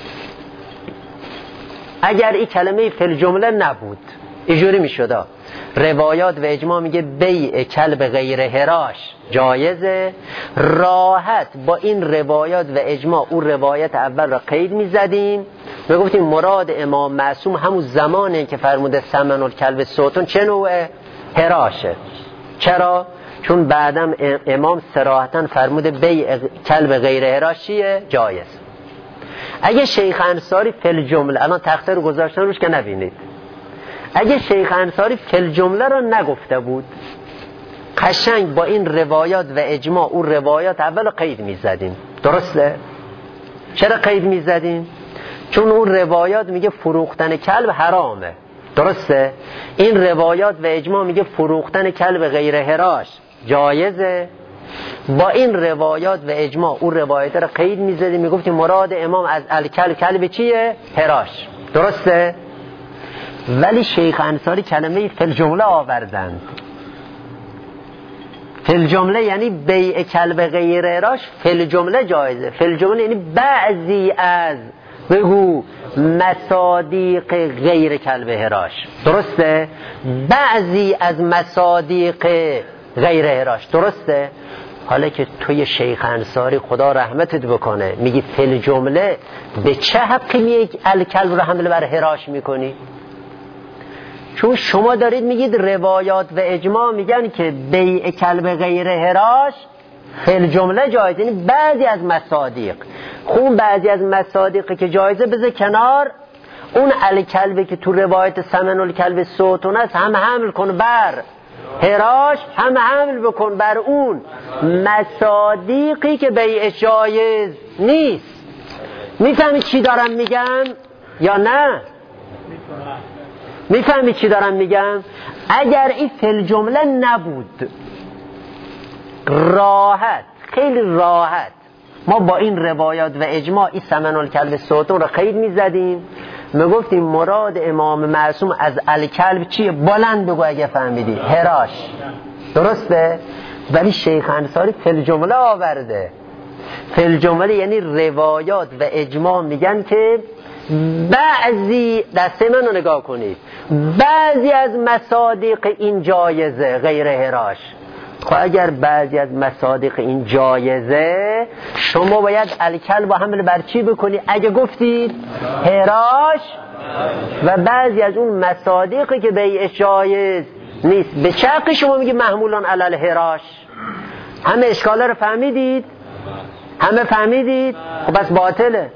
اگر این کلمه فل جمله نبود اینجوری میشد روایات و اجماع میگه بیع کلب غیر هراش جایزه، راحت با این روایات و اجماع اون روایت اول را قید میزدیم، میگفتیم مراد امام معصوم همون زمانه که فرموده ثمن الکلب سوتون چه نوعه؟ هراشه. چرا؟ چون بعدم امام صراحتاً فرموده بیع کلب غیر هراش چیه؟ جایز. اگه شیخ انصاری فل جمله، الان تخته رو گذاشتن روش که نبینید، اگه شیخ انصاری فل جمله رو نگفته بود قشنگ با این روایات و اجماع اون روایات اول قید میزدیم. درسته؟ چرا قید میزدیم؟ چون اون روایات میگه فروختن کلب حرامه. درسته؟ این روایات و اجماع میگه فروختن کلب غیر هراش جایزه. با این روایات و اجماع اون روایت رو قید میزدیم، میگفتیم مراد امام از الکلب کلب چیه؟ هراش. درسته؟ ولی شیخ انصاری کلمه فل جمله آوردند. فل جمله یعنی بیع کلب غیر هراش فل جمله جایزه. فل جمله یعنی بعضی از بگو مصادیق غیر کلب هراش. درسته؟ بعضی از مصادیق غیر هراش. درسته؟ حالا که توی شیخ انصاری خدا رحمتت بکنه میگی فل جمله، به چه حقی میگی الکلب رو حمله بر هراش میکنی؟ چون شما دارید میگید روایات و اجماع میگن که بیع کلب غیر هراش فل جمله جایزه، یعنی بعضی از مصادیق. خون بعضی از مصادیقی که جایزه بذار کنار، اون الکلبی که تو روایت ثمن الکلب سوتون است هم حمل کن بر هراش، هم حمل بکن بر اون مصادیقی که بیع جایز نیست. میفهمی چی دارم میگم یا نه؟ میفهمی چی دارم میگم؟ اگر این فل جمله نبود راحت، خیلی راحت ما با این روایات و اجماع این ثمن الکلب سوتون رو قید میزدیم، میگفتیم مراد امام معصوم از الکلب چیه؟ بلند بگو اگه فهمیدی، هراش. درسته؟ ولی شیخ انصاری فل جمله آورده. فل جمله یعنی روایات و اجماع میگن که بعضی، دسته من رو نگاه کنید، بعضی از مصادیق این جایزه غیر هراش. خب اگر بعضی از مصادیق این جایزه، شما باید الکلب با حمل بر چی بکنی؟ اگه گفتید هراش و بعضی از اون مصادیقی که بیعش جایز نیست، به چه حقی شما میگی محمولان علل هراش؟ همه اشکاله رو فهمیدید؟ همه فهمیدید؟ خب بس باطله.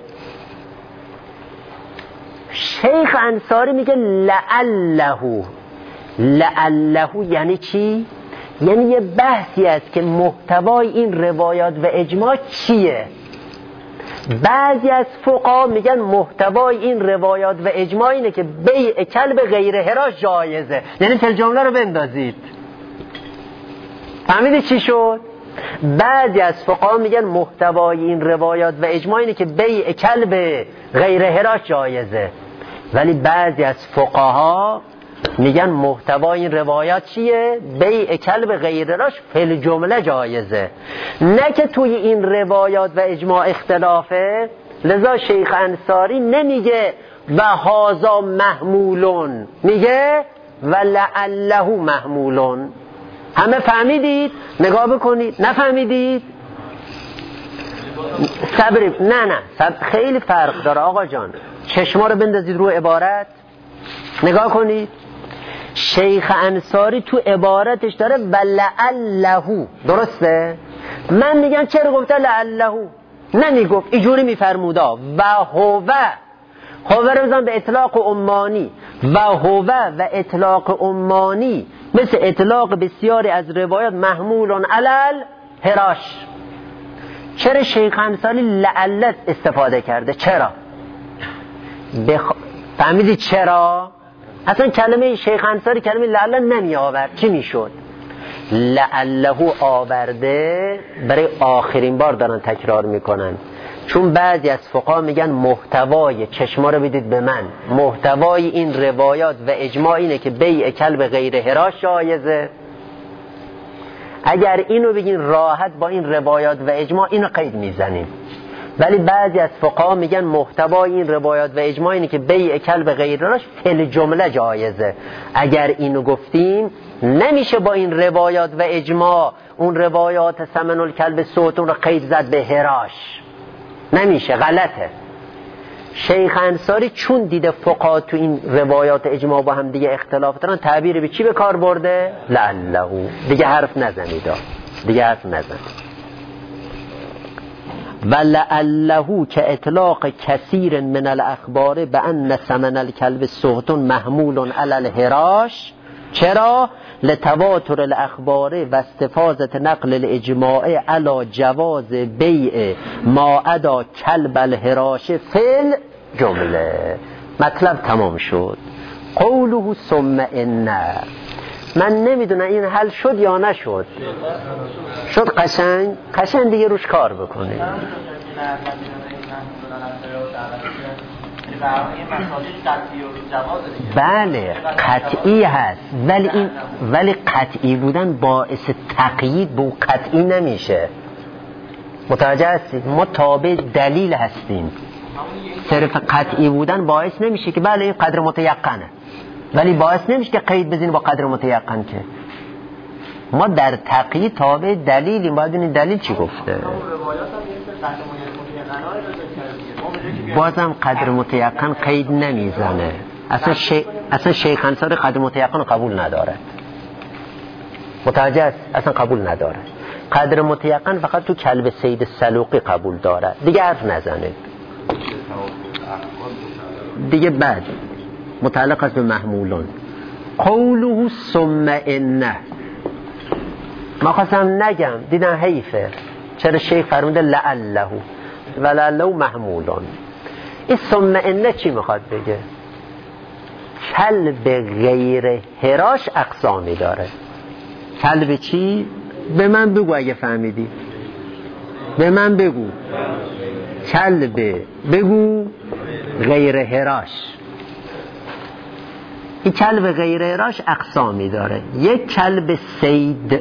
شیخ انصاری میگه لعله. لعله یعنی چی؟ یعنی یه بحثی است که محتوای این روایات و اجماع چیه. بعضی از فقها میگن محتوای این روایات و اجماع اینه که بیع کلب غیر هراش جایزه، یعنی فل جمله رو بندازید. فهمیدی چی شد؟ بعضی از فقها میگن محتوای این روایات و اجماع اینه که بیع کلب غیر هراش جایزه، ولی بعضی از فقها میگن محتوای این روایات چیه؟ بیع کلب غیر هراش فل جمله جایزه، نه که توی این روایات و اجماع اختلافه. لذا شیخ انصاری نمیگه و هازا محمولون، میگه و لعله محمولون. همه فهمیدید؟ نگاه بکنید. نفهمیدید؟ صبر. نه نه صبر. خیلی فرق داره آقا جان. چشما رو بندازید رو عبارت، نگاه کنید. شیخ انصاری تو عبارتش داره و لعله، درسته؟ من میگم چرا گفته لعله؟ نمیگفت، اینجوری میفرمودا و هو هو رو بزن به اطلاق عمانی و هو و اطلاق عمانی مثل اطلاق بسیاری از روایات محمولون علل هراش. چرا شیخ انصاری لعلت استفاده کرده؟ چرا؟ بخ... فهمیدید چرا؟ اصلا کلمه شیخ انصاری کلمه لعلت نمی آورد، چی می شد؟ لعله آورده برای آخرین بار دارن تکرار میکنن، چون بعضی از فقها میگن محتوای، چشما رو بدید به من، محتوای این روایات و اجماع اینه که بیع کلب غیر هراش جایزه. اگر اینو بگین راحت با این روایات و اجماع اینو قید میزنیم، ولی بعضی از فقها میگن محتوای این روایات و اجماع اینه که بیع کلب غیر هراش فل جمله جایزه. اگر اینو گفتیم نمیشه با این روایات و اجماع اون روایات ثمن الکلب صوتون رو قید زد به هراش، نمیشه، غلطه. شیخ انصاری چون دیده فقها تو این روایات اجماع با هم دیگه اختلاف دارن، تعبیر به چی به کار برده؟ لعله. دیگه حرف نزنید، دیگه حرف نزنید. و لعله که اطلاق کثیر من الاخبار به ان ثمن الکلب صوتون محمول علی الهراش. چرا؟ لتواتر الاخبار و استفاضه نقل الاجماع علی جواز بیع ما ادا کلب الهراش فل جمله. مطلب تمام شد. قوله ثم ان، من نمیدونم این حل شد یا نشد. شد قشنگ؟ قشنگ دیگه روش کار بکنه. بله قطعی هست، ولی این ولی قطعی بودن باعث تقیید به قطعی نمیشه. متوجه هستید؟ ما تابع دلیل هستیم. صرف قطعی بودن باعث نمیشه که بله این قدر متیقنه، ولی باعث نمیشه که قید بزنیم با قدر متیقن. که ما در تقیید تابع دلیلیم، باید این دلیل چی گفته. بازم قدر متیقن قید نمیزنه. اصلا, شی... اصلا شیخ انصاری قدر متیقن قبول نداره. متوجه است؟ اصلا قبول نداره. قدر متیقن فقط تو کلب سید سلوقی قبول داره، دیگه حرف نزنه دیگه. بعد متعلق است به محمولون. قوله ثم ان، ما خواستم نگم دیدم حیفه، چرا شیخ فرموده لعله و لعله محمولون. این ثم ان چی میخواد بگه؟ کلب غیر هراش اقسامی داره. کلب چی؟ به من بگو اگه فهمیدی، به من بگو. کلب بگو غیر هراش. این کلب غیر هراش اقسامی داره. یک کلب صید.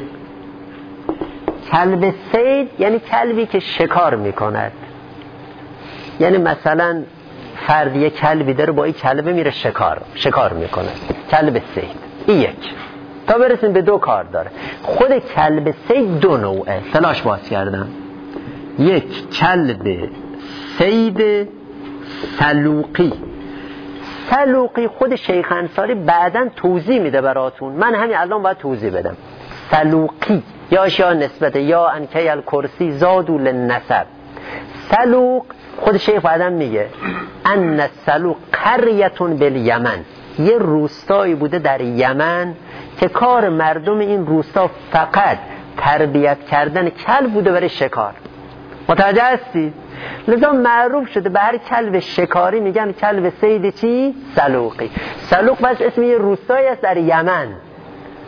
کلب صید یعنی کلبی که شکار میکند. یعنی مثلا فرد یک کلبی داره، با این کلبه میره شکار شکار میکنه، کلب صید. این یک. تا برسیم به دو کار داره. خود کلب صید دو نوعه. تلاش باز کردم. یک کلب صید سلوقی. سلوقی خود شیخ انصاری بعداً توضیح میده براتون، من همین الان باید توضیح بدم. سلوقی یا شا نسبت یا انکی الکرسی زادو للنسب. سلوق خود شیخ بعداً میگه ان سلوق قریتون بالیمن، یه روستایی بوده در یمن که کار مردم این روستا فقط تربیت کردن کلب بوده برای شکار. متوجه هستید؟ لذا معروف شده به هر کلب شکاری میگن کلب صید چی؟ سلوقی. سلوق بس اسم یه روستایی است در یمن.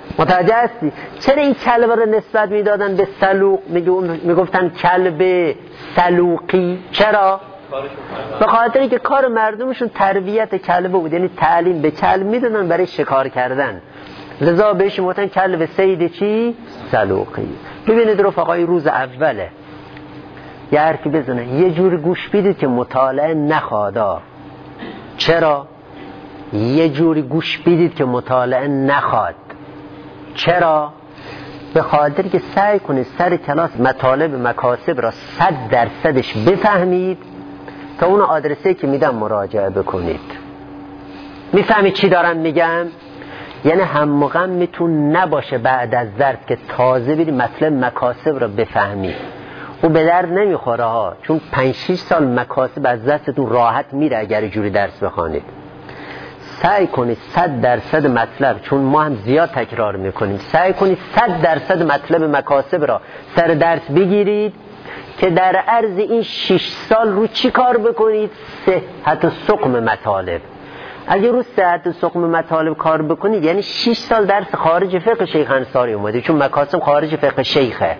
متوجه هستی؟ چرا این کلب رو نسبت میدادن به سلوق، میگفتن کلب سلوقی؟ چرا؟ به خاطر که کار مردمشون تربیت کلبه بود، یعنی تعلیم به کلب میدادن برای شکار کردن، لذا بهش میگفتن کلب سید چی؟ سلوقی. ببینید رفقای، روز اوله یه حرفی بزنه، یه جور گوش بیدید که مطالعه نخوادا. چرا؟ یه جوری گوش بیدید که مطالعه نخواد. چرا؟ به خاطر که سعی کنید سر کلاس مطالب مکاسب را صد درصدش بفهمید تا اون آدرسه که میدم مراجعه بکنید. میفهمید چی دارم میگم؟ یعنی هم موقع میتون نباشه بعد از درس که تازه برید مطلب مکاسب را بفهمید، او به درد نمیخوره ها، چون پنج شش سال مکاسب از دستتون راحت میره اگر جوری درس بخوانید. سعی کنید صد درصد مطلب، چون ما هم زیاد تکرار میکنیم، سعی کنید صد درصد مطلب مکاسب را سر درس بگیرید که در عرض این شش سال رو چی کار بکنید؟ صحت و سقم مطالب. اگه رو صحت و سقم مطالب کار بکنید یعنی شش سال درس خارج فقه شیخ انصاری اومده، چون مکاسب خارج فقه شیخه.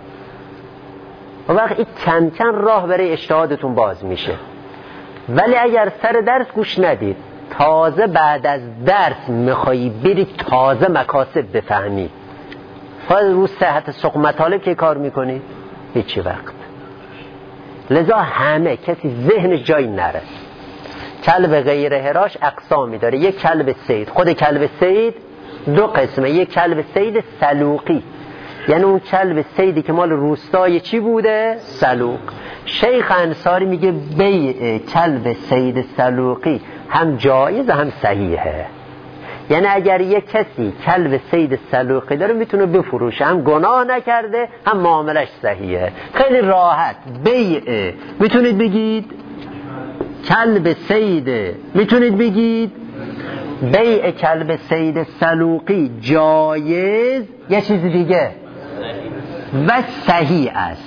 و وقت این چند چند راه برای اجتهادتون باز میشه. ولی اگر سر درس گوش ندید، تازه بعد از درس میخوایی برید تازه مکاسب بفهمی، فاز رو صحت سقم مطالب که کار میکنی؟ هیچی وقت. لذا همه کسی ذهنش جایی نره. کلب غیر هراش اقسامی داره. یک کلب سید، خود کلب سید دو قسمه، یک کلب سید سلوقی، یعنی اون کلب سیدی که مال روستای چی بوده؟ سلوق. شیخ انصاری میگه بیع کلب سید سلوقی هم جایز هم صحیحه. یعنی اگر یک کسی کلب سید سلوقی داره میتونه بفروشه، هم گناه نکرده هم معاملش صحیحه، خیلی راحت. بیع میتونید بگید کلب سید، میتونید بگید بیع کلب سید سلوقی جایز، یه چیز دیگه و صحیح است.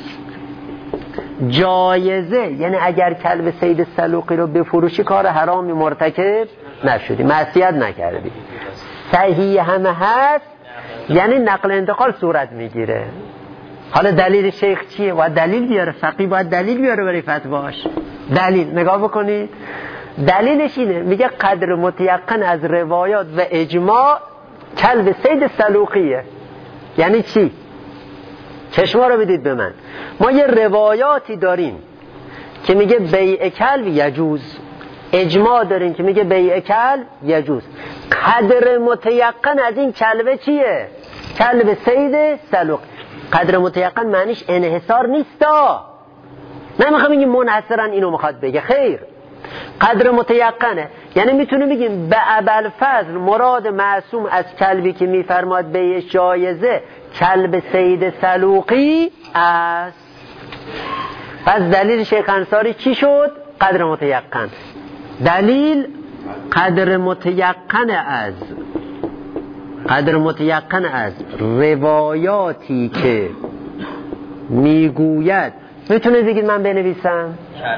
جایزه یعنی اگر کلب سید سلوقی رو بفروشی کار حرامی مرتکب نشدی، معصیت نکردی. صحیح هم هست یعنی نقل انتقال صورت میگیره. حالا دلیل شیخ چیه؟ باید دلیل بیاره، فقیه باید دلیل بیاره برای فتواش. دلیل نگاه بکنید، دلیلش اینه، میگه قدر متیقن از روایات و اجماع کلب سید سلوقیه. یعنی چی؟ چشما رو بدید به من. ما یه روایاتی داریم که میگه بیع کلب یجوز، اجماع داریم که میگه بیع کلب یجوز. قدر متیقن از این کلبه چیه؟ کلب سید سلوق. قدر متیقن معنیش انحصار نیستا، نمیخوام بگیم منحصرا اینو میخواد بگه، خیر. قدر متیقنه یعنی میتونه بگیم به ابوالفضل مراد معصوم از کلبی که میفرماد بیع جایزه کلب سید سلوقی است. پس دلیل شیخ انصاری چی شد؟ قدر متیقن. دلیل قدر متیقن از قدر متیقن از روایاتی که میگوید، میتونه بگید من بنویسم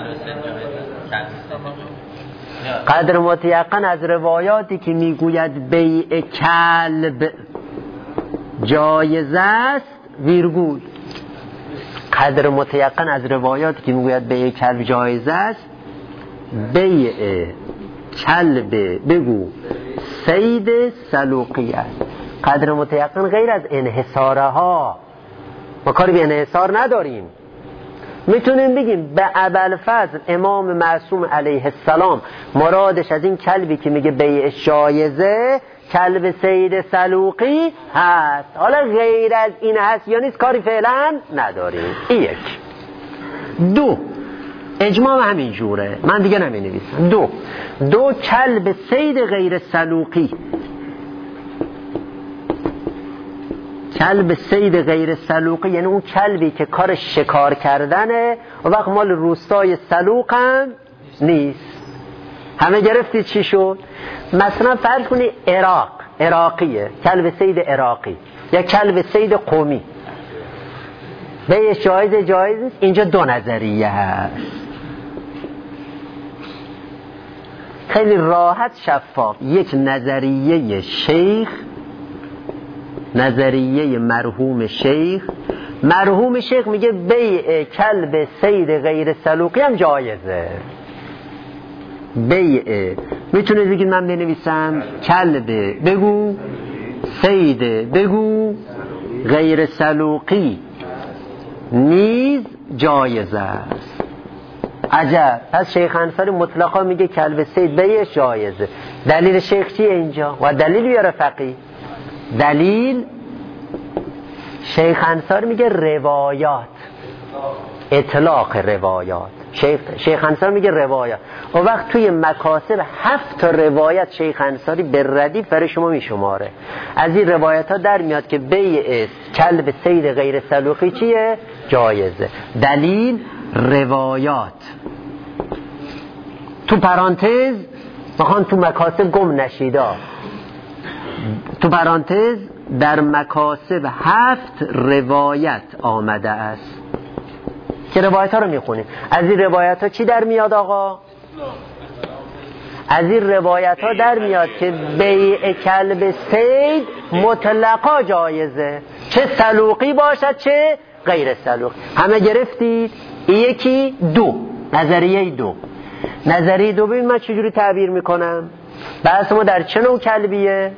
قدر متیقن از روایاتی که میگوید بیع کلب جایز است ویرگول. قدر متیقن از روایاتی که میگوید بیع کلب جایز است، بیع کلب بگو سید سلوقی است. قدر متیقن غیر از انحصارها، ما کاری به انحصار نداریم. میتونیم بگیم به ابوالفضل امام معصوم علیه السلام مرادش از این کلبی که میگه بیع جایزه کلب سید سلوقی هست. حالا غیر از این هست یا نیست کاری فعلا نداریم. این یک. دو، اجماع همین جوره، من دیگه نمی نویسم. دو دو کلب سید غیر سلوقی، کلب سید غیر سلوقی یعنی اون کلبی که کار شکار کردنه و وقت مال روستای سلوق هم نیست. همه گرفتید چی شد؟ مثلا فرض کنی عراق، عراقیه، کلب سید عراقی یا کلب سید قومی، بیش جایز جایز نیست. اینجا دو نظریه هست، خیلی راحت شفاف. یک نظریه شیخ، نظریه مرحوم شیخ. مرحوم شیخ میگه بیع کلب صید غیر سلوقی هم جایزه. بیع میتونید بگید من بنویسم کلب بگو، صید بگو، غیر سلوقی نیز جایزه است. عجب. پس شیخ انصاری مطلقا میگه کلب صید بیعش جایزه. دلیل شیخ چیه اینجا؟ و دلیل بیاره فقیه. دلیل شیخ انصاری میگه روایات، اطلاق روایات. شیخ شیخ انصاری میگه روایات. و وقت توی مکاسب هفت تا روایت شیخ انصاری به ردیف برای شما میشماره. از این روایت ها در میاد که بیع کلب صید غیر سلوقی چیه؟ جایزه. دلیل روایات. تو پرانتز بخوان تو مکاسب گم نشیدا، تو پرانتز در مکاسب هفت روایت آمده است که روایت ها رو میخونیم. از این روایت ها چی در میاد آقا؟ از این روایت ها در میاد که بیع کلب صید مطلقا جایزه، چه سلوقی باشد چه غیر سلوقی. همه گرفتید؟ یکی دو، نظریه دو. نظریه دو ببین من چجوری تعبیر میکنم. بحث ما در چه نوع کلبیه؟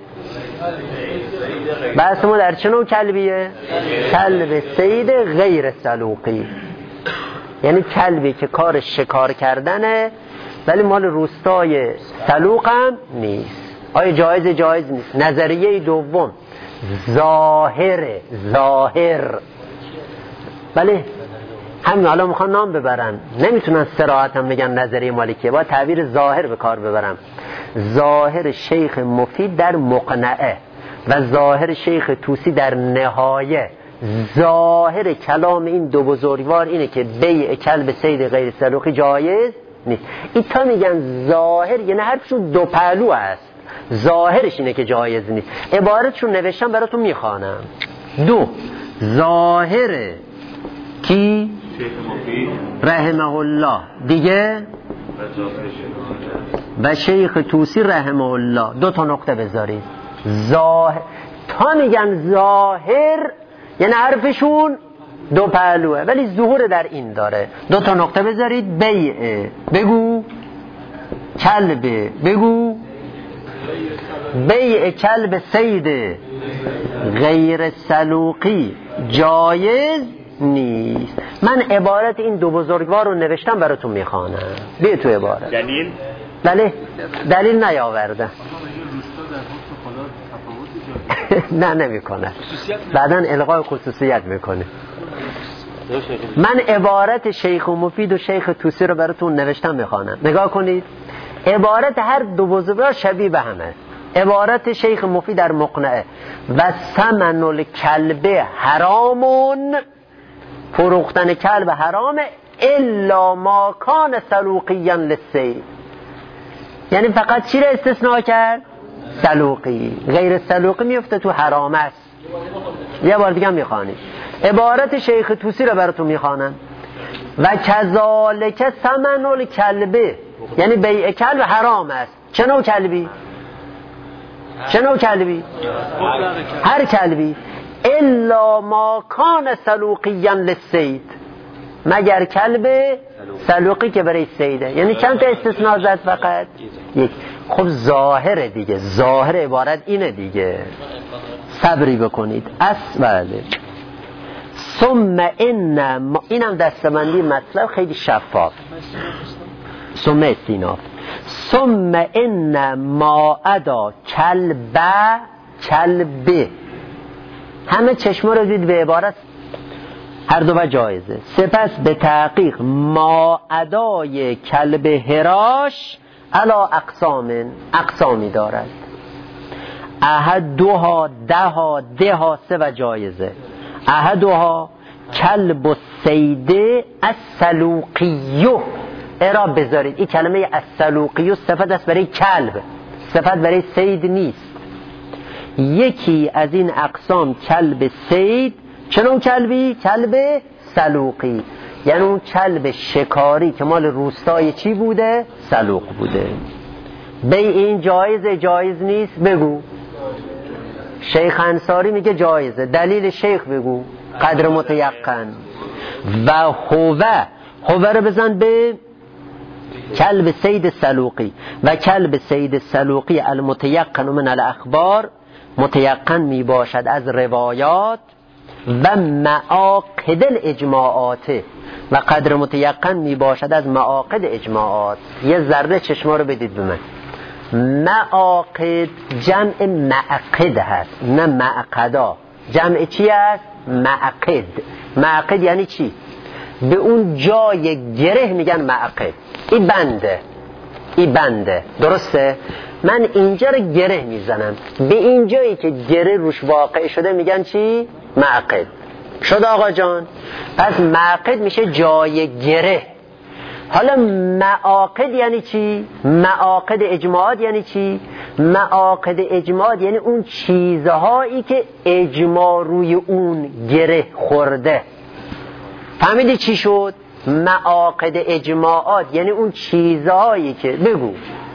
بحث ما در چه نوع کلبیه؟ کلب صید غیر سلوقی، یعنی کلبی که کار شکار کردنه ولی مال روستای سلوق هم نیست. آیا جایز؟ جایز نیست. نظریه دوم ظاهر، ظاهر. بله همین حالا میخوان نام ببرن، نمیتونن صراحت هم بگن نظریه مالکیه، باید تعبیر ظاهر به کار ببرم. ظاهر شیخ مفید در مقنعه و ظاهر شیخ طوسی در نهایه، ظاهر کلام این دو بزرگوار اینه که بیع کلب صید غیر سلوقی جایز نیست. این تا میگن ظاهر یعنی حرفشون دو پهلو است. ظاهرش اینه که جایز نیست. عبارتشون نوشتم براتون میخوانم. دو، ظاهر کی؟ رحمه الله دیگه و شیخ طوسی رحمه الله. دو تا نقطه بذارید. ظاهر تا میگن ظاهر یعنی حرفشون دو پهلوه ولی ظهور در این داره. دو تا نقطه بذارید. بیع بگو، کلب بگو. بیع کلب صید غیر سلوقی جایز نیست. من عبارت این دو بزرگوار رو نوشتم براتون میخوانم. بیا تو عبارت. دلیل؟ بله دلیل نیاورده. نه نمیکنه، بعداً الغای خصوصیت میکنه. من عبارت شیخ مفید و شیخ طوسی رو براتون نوشتم میخوانم. نگاه کنید، عبارت هر دو بزرگوار شبیه به هم است. عبارت شیخ مفید در مقنعه و ثمن الکلب حرامون، فروختن کلب حرامه الا ما کان سلوقیا للصید، یعنی فقط چی را استثناء کرد؟ سلوقی. غیر سلوقی میفته تو حرام است. یه بار دیگه میخوانید. عبارت شیخ طوسی رو براتون میخوانم. و کذالک ثمن الکلب، یعنی بیع کلب حرام است. چه نوع کلبی؟ چه نوع کلبی؟ هر کلبی. الا ما کان سلوقیا للصید، مگر کلب سلوقی که برای صیده. یعنی چند تا استثناء زد؟ فقط یک. خب ظاهره دیگه، ظاهر عبارت اینه دیگه. صبری بکنید. اسفله ثم ان ما... اینم دستبندی مطلب خیلی شفاف. ثم استیناف. ثم ان ما ادا کلب کلب، همه چشم رو دید به عبارت هر دو و جایزه. سپس به تحقیق ما ادای کلب هراش علا اقسام، اقسامی دارد. احدها دها دها سه و جایزه. احدها کلب الصید السلوقیو. اعراب بذارید این کلمه السلوقیو صفت است برای کلب، صفت برای صید نیست. یکی از این اقسام کلب صید. چنون کلبی؟ کلب سلوقی، یعنی اون کلب شکاری که مال روستای چی بوده؟ سلوق بوده. بی این جایز جایز نیست؟ بگو. شیخ انصاری میگه جایزه. دلیل شیخ بگو. قدر متیقن. و هوه هوه رو بزن به کلب سید سلوقی و کلب سید سلوقی المتیقن من الاخبار، متیقن می باشد از روایات و معاقد الاجماعات و قدر متیقن می باشد از معاقد اجماعات. یه ذره چشما رو بدید به من. معاقد جمع معقد هست نه معقدا. جمع چی هست؟ معقد. معقد یعنی چی؟ به اون جای گره میگن معقد. این بنده این بنده درسته؟ من اینجا رو گره میزنم، به این جایی که گره روش واقع شده میگن چی؟ معقد. شد آقا جان؟ پس معقد میشه جای گره. حالا معاقد یعنی چی؟ معاقد اجماعات یعنی چی؟ معاقد اجماعات یعنی اون چیزهایی که اجماع روی اون گره خورده. فهمیدی چی شد؟ معاقد اجماعات یعنی اون چیزهایی که بگو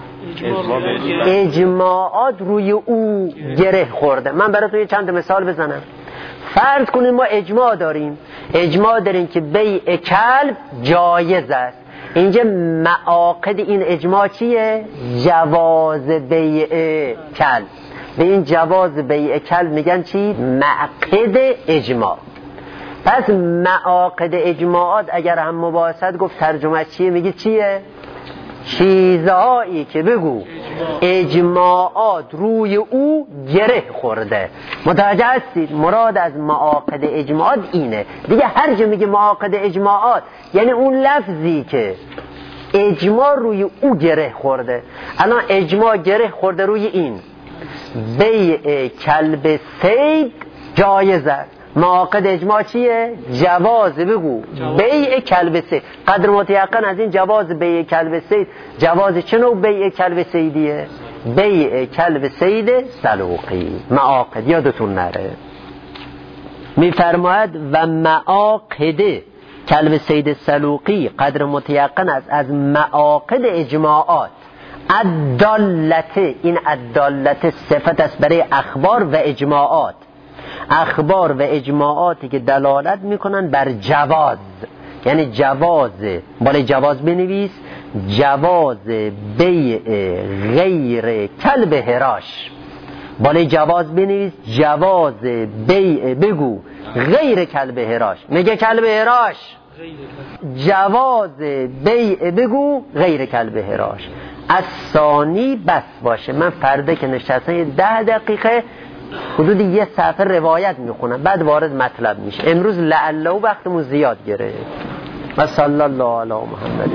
اجماعات روی او گره خورده. من براتون چند مثال بزنم. فرض کنید ما اجماع داریم اجماع داریم که بیع کلب جایز است. اینجا معاقد این اجماع چیه؟ جواز بیع کلب. به این جواز بیع کلب میگن چی؟ معقد اجماع. پس معاقد اجماعات اگر هم مباحثت گفت ترجمه چیه؟ میگی چیه؟ چیزهایی که بگو اجماعات روی او گره خورده. متوجه هستید؟ مراد از معاقد اجماعات اینه دیگه. هر جا میگه معاقد اجماعات یعنی اون لفظی که اجماع روی او گره خورده. الان اجماع گره خورده روی این بیع کلب صید جایز است. معاقد اجماع چیه؟ جواز بگو بیع کلب صید. قدر متیقن از این جواز بیع کلب صید. جواز چه نوع بیع کلب صیدیه؟ بیع کلب صید سلوقی. معاقد یادتون نره. میفرماید و معاقد کلب صید سلوقی قدر متیقن است از معاقد اجماعات. الدالت، این الدالت صفت است برای اخبار و اجماعات. اخبار و اجماعاتی که دلالت میکنن بر جواز، یعنی جواز، بالای جواز بنویس جواز بیع غیر کلب هراش. بالای جواز بنویس جواز بیع بگو غیر کلب هراش. میگه کلب هراش جواز بیع بگو غیر کلب هراش. از ثانی بس باشه. من فرده که نشستم یه ده دقیقه حدود یه صفحه روایت میخونم بعد وارد مطلب میشه. امروز لعله وقتمون زیاد گرفت. و صلی الله علی محمد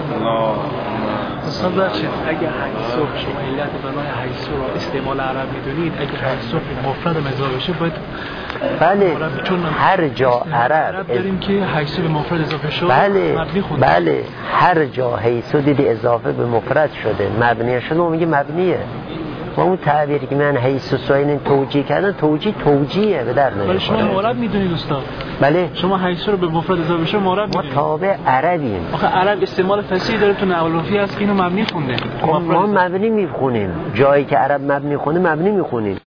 اصلا بچه اگه حیثو شما علت برای حیثو رو استعمال عرب میدونید، اگه حیثو مفرد اضافه بشه باید بله هر جا عرب داریم که حیثو به مفرد اضافه شد بله بله هر جا حیثو دیدی اضافه به مفرد شده مبنی شده اون میگه مبنیه. و اون تعبیری که من حیث و ساین توجیه کردن توجیه توجیه به در نمیخوره. ولی شما مورد میدونید استاد؟ بله شما حیث رو به مفرد اضافه بشه مورد میدونید. ما تابع عربیم. آخه عرب استعمال فصیح داره تو نحو العرفی هست که اینو مبنی خونده. ما مبنی میخونیم. جایی که عرب مبنی خونه مبنی میخونیم.